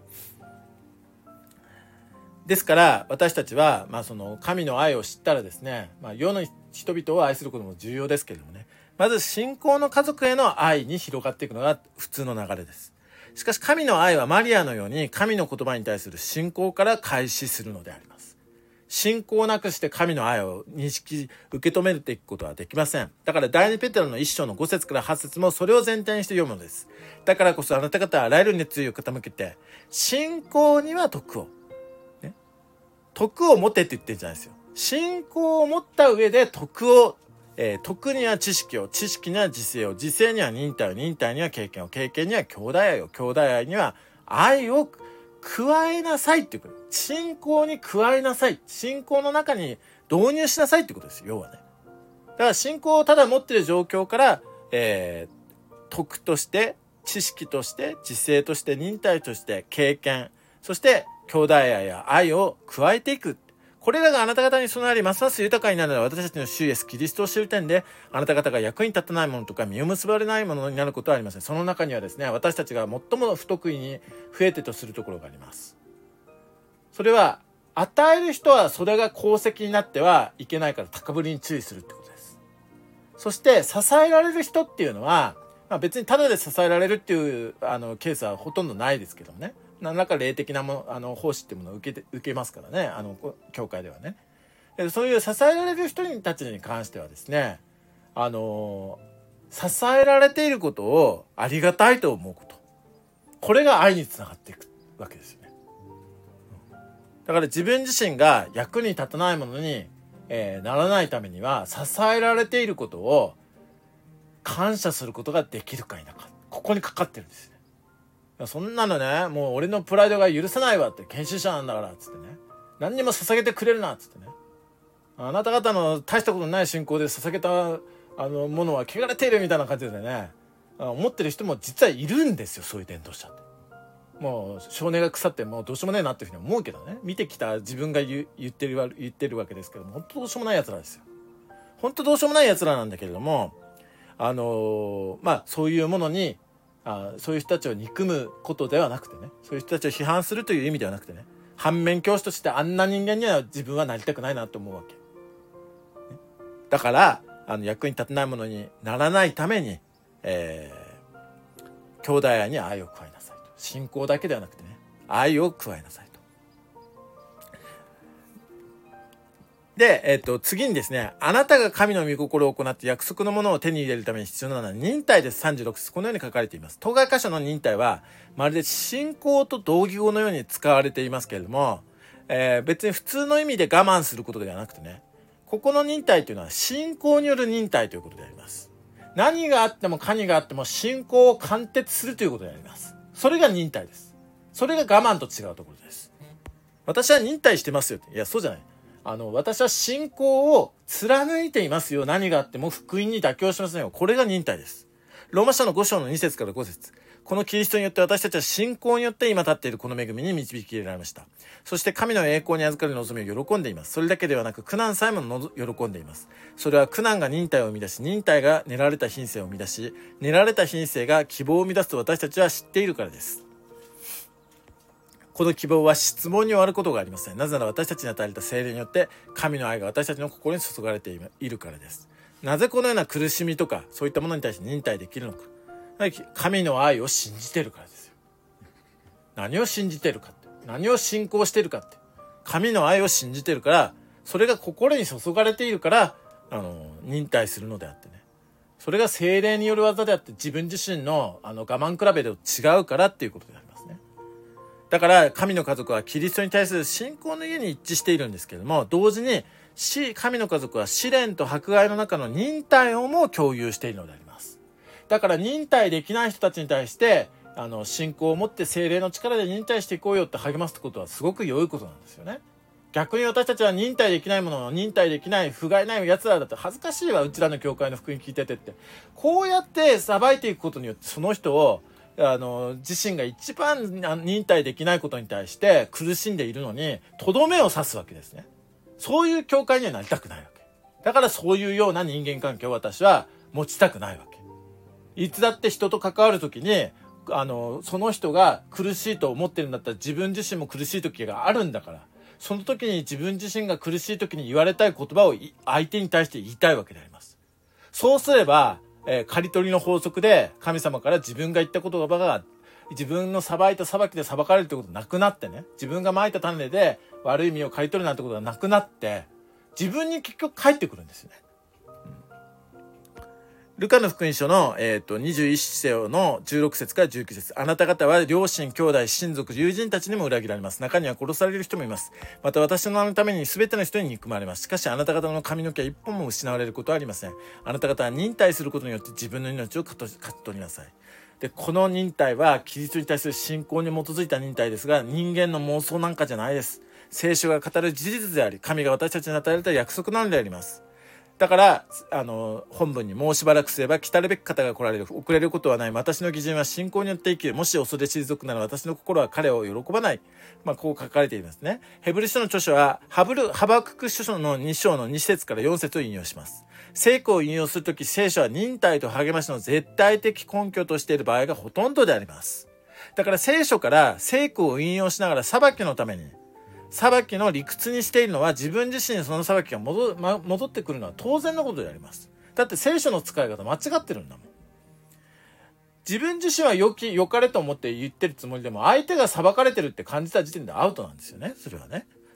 ですから私たちは、まあ、その神の愛を知ったらですね、まあ、世の人々を愛することも重要ですけれどもね、まず信仰の家族への愛に広がっていくのが普通の流れです。しかし神の愛はマリアのように神の言葉に対する信仰から開始するのであります。信仰なくして神の愛を認識、受け止めていくことはできません。だから第二ペテロの一章の五節から八節もそれを前提にして読むのです。だからこそあなた方はあらゆる熱意を傾けて、信仰には徳を、ね、徳を持てって言ってるんじゃないですよ。信仰を持った上で徳を、えー、徳には知識を、知識には自制を、自制には忍耐を、忍耐には経験を、経験には兄弟愛を、兄弟愛には愛を加えなさいっていうこと。信仰に加えなさい。信仰の中に導入しなさいってことですよ、要はね。だから信仰をただ持っている状況から、えー、徳として、知識として、自制として、忍耐として、経験、そして兄弟愛や愛を加えていく。これらがあなた方に備わり、ますます豊かになるのは私たちの主イエスキリストを知る点で、あなた方が役に立たないものとか実を結ばれないものになることはありません。その中にはですね、私たちが最も不得意に増えてとするところがあります。それは、与える人はそれが功績になってはいけないから高ぶりに注意するってことです。そして支えられる人っていうのは、まあ、別にただで支えられるっていうあのケースはほとんどないですけどもね。何らか霊的なもの、あの奉仕っていうものを受けて、受けますからね、あの教会ではね。 そういう支えられる人たちに関してはですね、あのー、支えられていることをありがたいと思うこと。これが愛につながっていくわけですよね。だから自分自身が役に立たないものに、えー、ならないためには、支えられていることを感謝することができるか否か。ここにかかってるんですね。そんなのね、もう俺のプライドが許せないわって、研修者なんだからっつってね、何にも捧げてくれるなっつってね、あなた方の大したことない信仰で捧げたあのものは汚れているみたいな感じでね、思ってる人も実はいるんですよ。そういう伝道者ってもう性根が腐ってもうどうしようもねえなっていうふうに思うけどね、見てきた自分が 言, 言ってる言ってるわけですけども、本当どうしようもないやつらですよ。本当どうしようもないやつらなんだけれども、あのー、まあそういうものにあそういう人たちを憎むことではなくてね、そういう人たちを批判するという意味ではなくてね、反面教師としてあんな人間には自分はなりたくないなと思うわけ、ね、だからあの役に立てないものにならないために、えー、兄弟愛に愛を加えなさいと。信仰だけではなくてね、愛を加えなさいと。で、えっと、次にですね、あなたが神の御心を行って約束のものを手に入れるために必要なのは忍耐です。さんじゅうろく節、このように書かれています。当該箇所の忍耐は、まるで信仰と同義語のように使われていますけれども、えー、別に普通の意味で我慢することではなくてね、ここの忍耐というのは信仰による忍耐ということであります。何があっても何があっても信仰を貫徹するということであります。それが忍耐です。それが我慢と違うところです。私は忍耐してますよって。いや、そうじゃない。あの、私は信仰を貫いていますよ。何があっても福音に妥協しませんよ。これが忍耐です。ローマ書のご章のに節からご節。このキリストによって私たちは信仰によって今立っているこの恵みに導き入れられました。そして神の栄光に預かる望みを喜んでいます。それだけではなく苦難さえもの喜んでいます。それは苦難が忍耐を生み出し、忍耐が練られた品性を生み出し、練られた品性が希望を生み出すと私たちは知っているからです。この希望は質問に終わることがありません。なぜなら私たちに与えられた聖霊によって神の愛が私たちの心に注がれているからです。なぜこのような苦しみとかそういったものに対して忍耐できるのか。神の愛を信じているからですよ。何を信じているかって、何を信仰しているかって、神の愛を信じているから、それが心に注がれているからあの忍耐するのであってね。それが聖霊による技であって、自分自身のあの我慢比べと違うからっていうことでありますね。だから神の家族はキリストに対する信仰の家に一致しているんですけれども、同時に神の家族は試練と迫害の中の忍耐をも共有しているのであります。だから忍耐できない人たちに対してあの信仰を持って聖霊の力で忍耐していこうよって励ますってことはすごく良いことなんですよね。逆に私たちは忍耐できないものを忍耐できない不甲斐ない奴らだって恥ずかしいわ、うちらの教会の福音聞いててって、こうやって裁いていくことによってその人をあの自身が一番忍耐できないことに対して苦しんでいるのにとどめを刺すわけですね。そういう教会にはなりたくないわけだから、そういうような人間関係を私は持ちたくないわけ。いつだって人と関わるときにあのその人が苦しいと思ってるんだったら自分自身も苦しい時があるんだから、その時に自分自身が苦しい時に言われたい言葉を相手に対して言いたいわけであります。そうすれば、えー、刈り取りの法則で神様から自分が言った言葉が自分の裁いた裁きで裁かれるってことがなくなってね、自分が蒔いた種で悪い実を刈り取るなんてことがなくなって自分に結局返ってくるんですよね。ルカの福音書の、えー、とにじゅういち章のじゅうろく節からじゅうきゅう節。あなた方は両親、兄弟、親族、友人たちにも裏切られます。中には殺される人もいます。また私の名のために全ての人に憎まれます。しかしあなた方の髪の毛は一本も失われることはありません。あなた方は忍耐することによって自分の命を勝ち取りなさい。で、この忍耐はキリストに対する信仰に基づいた忍耐ですが、人間の妄想なんかじゃないです。聖書が語る事実であり、神が私たちに与えられた約束なのであります。だからあの本文にもうしばらくすれば来たるべき方が来られる、遅れることはない、私の義人は信仰によって生きる、もし恐れ退くなら私の心は彼を喜ばない、まあ、こう書かれていますね。ヘブル書の著書はハブルハバクク書のに章のに節からよん節を引用します。聖句を引用するとき、聖書は忍耐と励ましの絶対的根拠としている場合がほとんどであります。だから聖書から聖句を引用しながら裁きのために裁きの理屈にしているのは、自分自身にその裁きが 戻,、ま、戻ってくるのは当然のことであります。だって聖書の使い方間違ってるんだもん。自分自身は良き良かれと思って言ってるつもりでも、相手が裁かれてるって感じた時点でアウトなんですよね。それはね、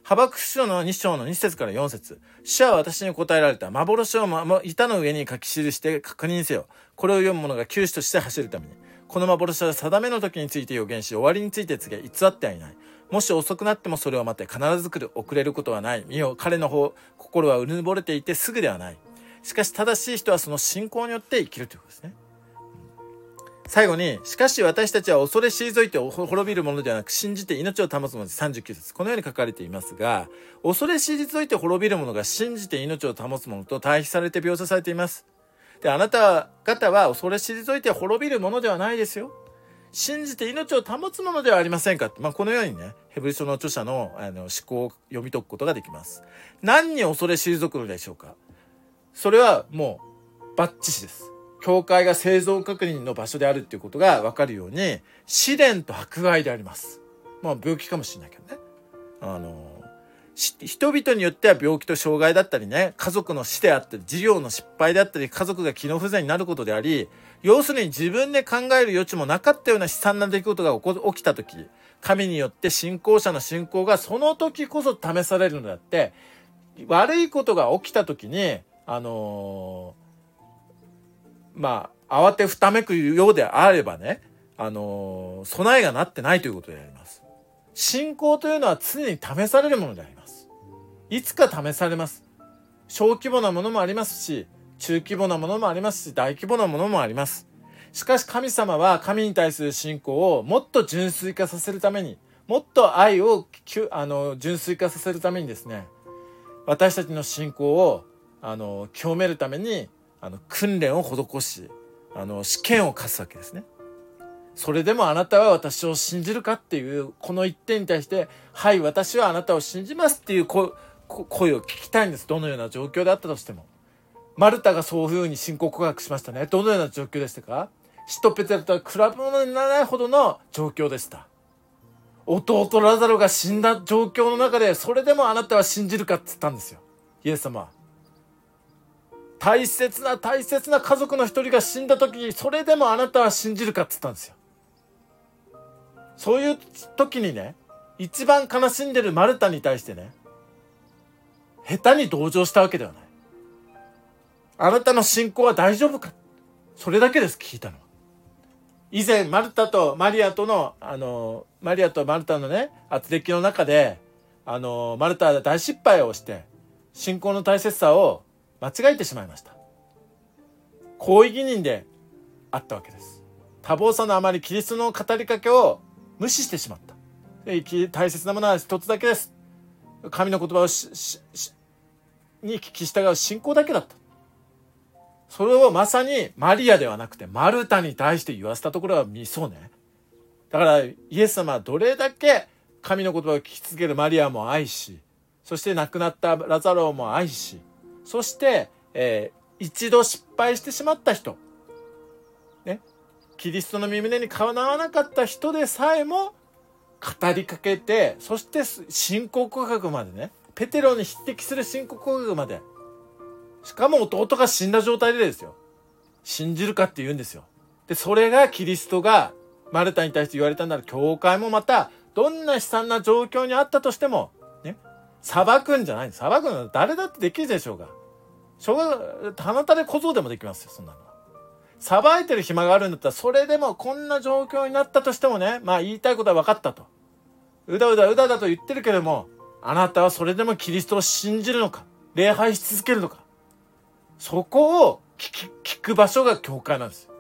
ハバクク書のに章のに節からよん節。主は私に答えられた。幻を板の上に書き記して確認せよ。これを読む者が九死として走るために。この幻は定めの時について予言し、終わりについて告げ、偽ってはいない。もし遅くなってもそれを待って、必ず来る。遅れることはない。見よ、彼の方、心はうぬぼれていてすぐではない。しかし正しい人はその信仰によって生きるということですね。最後に、しかし私たちは恐れ退いて滅びるものではなく、信じて命を保つものでさんじゅうきゅう節。このように書かれていますが、恐れ退いて滅びるものが信じて命を保つものと対比されて描写されています。で、あなた方は恐れ退いて滅びるものではないですよ。信じて命を保つものではありませんか。まあ、このようにね、ヘブル書の著者の、あの思考を読み解くことができます。何に恐れ退くのでしょうか。それはもうバッチシです。教会が生存確認の場所であるっていうことが分かるように、試練と迫害であります。まあ病気かもしれないけどね。あの、人々によっては病気と障害だったりね、家族の死であったり、事業の失敗であったり、家族が機能不全になることであり、要するに自分で考える余地もなかったような悲惨な出来事が起きたとき、神によって信仰者の信仰がその時こそ試されるのであって、悪いことが起きたときに、あのー、まあ、慌てふためくようであればね、あのー、備えがなってないということであります。信仰というのは常に試されるものであります。いつか試されます。小規模なものもありますし、中規模なものもありますし、大規模なものもあります。しかし神様は神に対する信仰をもっと純粋化させるために、もっと愛をあの純粋化させるためにですね、私たちの信仰をあの清めるためにあの訓練を施し、あの試験を課すわけですね。それでもあなたは私を信じるかっていうこの一点に対して、はい、私はあなたを信じますっていう声を聞きたいんです。どのような状況であったとしても。マルタがそういうふうに信仰告白しましたね。どのような状況でしたか。使徒ペテロとは比べ物にならないほどの状況でした。弟ラザロが死んだ状況の中で、それでもあなたは信じるかって言ったんですよ、イエス様は。大切な大切な家族の一人が死んだ時に、それでもあなたは信じるかって言ったんですよ。そういう時にね、一番悲しんでるマルタに対してね、下手に同情したわけではない。あなたの信仰は大丈夫か、それだけです、聞いたのは。以前マルタとマリアとのあのマリアとマルタのね軋轢の中で、あのマルタは大失敗をして信仰の大切さを間違えてしまいました。行為義人であったわけです。多忙さのあまりキリストの語りかけを無視してしまった。大切なものは一つだけです。神の言葉をしししに聞き従う信仰だけだった。それをまさにマリアではなくてマルタに対して言わせたところはミソね。だからイエス様はどれだけ神の言葉を聞き続けるマリアも愛し、そして亡くなったラザロも愛し、そして、えー、一度失敗してしまった人、ね、キリストの身胸にかなわなかった人でさえも語りかけて、そして信仰告白までね、ペテロに匹敵する信仰告白まで、しかも弟が死んだ状態でですよ、信じるかって言うんですよ。でそれがキリストがマルタに対して言われたなら、教会もまたどんな悲惨な状況にあったとしてもね、裁くんじゃない。裁くのは誰だってできるでしょうが、しょうが鼻たれ小僧でもできますよ、そんなのは。裁いてる暇があるんだったら、それでもこんな状況になったとしてもね、まあ言いたいことは分かったと、うだうだうだだと言ってるけれども、あなたはそれでもキリストを信じるのか、礼拝し続けるのか、そこを聞き、聞く場所が教会なんですよ。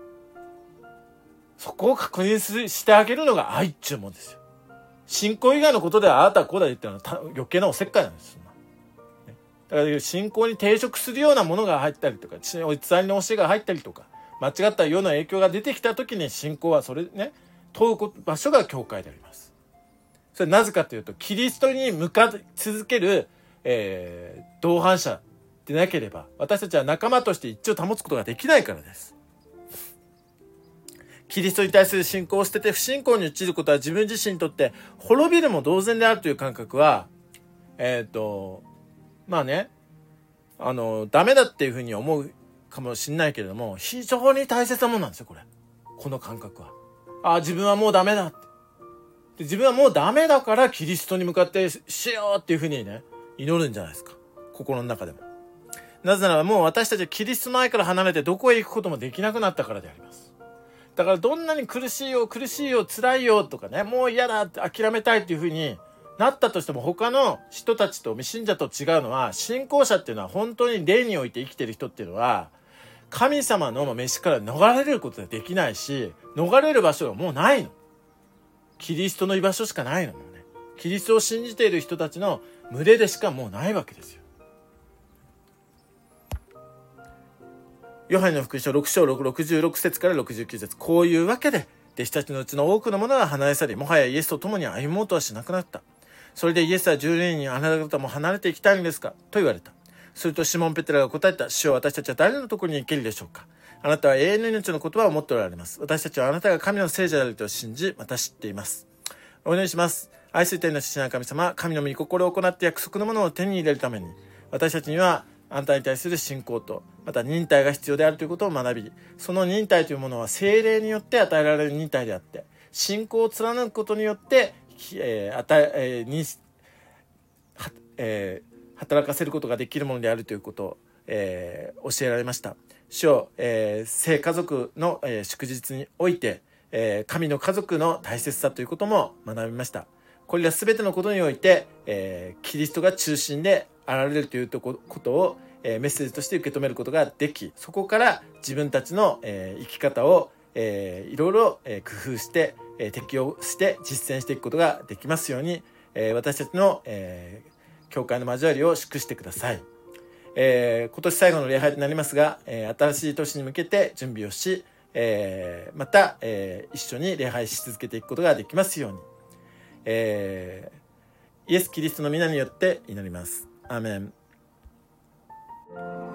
そこを確認すしてあげるのが愛っちゅうもんですよ。信仰以外のことではあなたはこうだ言ってるのは余計なおせっかいなんです。だから信仰に抵触するようなものが入ったりとか、偽りの教えが入ったりとか、間違ったような影響が出てきた時に、信仰はそれね、問う場所が教会であります。それなぜかというと、キリストに向かい続ける、えー、同伴者でなければ、私たちは仲間として一致を保つことができないからです。キリストに対する信仰を捨てて不信仰に陥ることは、自分自身にとって滅びるも同然であるという感覚は、えっと、まあね、あの、ダメだっていうふうに思うかもしれないけれども、非常に大切なものなんですよ、これ。この感覚は。ああ、自分はもうダメだって。 で自分はもうダメだからキリストに向かってしようっていうふうにね、祈るんじゃないですか。心の中でも。なぜならもう私たちはキリストの愛から離れてどこへ行くこともできなくなったからであります。だからどんなに苦しいよ、苦しいよ、辛いよとかね、もう嫌だって諦めたいっていうふうになったとしても、他の人たちと未信者と違うのは、信仰者っていうのは本当に霊において生きてる人っていうのは、神様の召しから逃れることができないし、逃れる場所がもうないの。キリストの居場所しかないのもね。キリストを信じている人たちの群れでしかもうないわけですよ。ヨハネの福音書ろく章ろくじゅうろく節からろくじゅうきゅう節、こういうわけで弟子たちのうちの多くの者が離れ去り、もはやイエスと共に歩もうとはしなくなった。それでイエスは十人に、あなた方も離れていきたいのですかと言われた。するとシモン・ペテラが答えた。主よ、私たちは誰のところに行けるでしょうか。あなたは永遠の命の言葉を持っておられます。私たちはあなたが神の聖者であると信じ、また知っています。お祈りします。愛する天の父なる神様、神の御心を行って約束のものを手に入れるために、私たちにはあなたに対する信仰と、また忍耐が必要であるということを学び、その忍耐というものは聖霊によって与えられる忍耐であって、信仰を貫くことによって、えー与ええーにはえー、働かせることができるものであるということを、えー、教えられました。主よ、えー、聖家族の、えー、祝日において、えー、神の家族の大切さということも学びました。これら全てのことにおいて、えー、キリストが中心であられるということを、えー、メッセージとして受け止めることができ、そこから自分たちの、えー、生き方を、えー、いろいろ、えー、工夫して、えー、適応して実践していくことができますように、えー、私たちの、えー、教会の交わりを祝してください。えー、今年最後の礼拝となりますが、えー、新しい年に向けて準備をし、えー、また、えー、一緒に礼拝し続けていくことができますように、えー、イエス・キリストの皆によって祈ります。アーメン。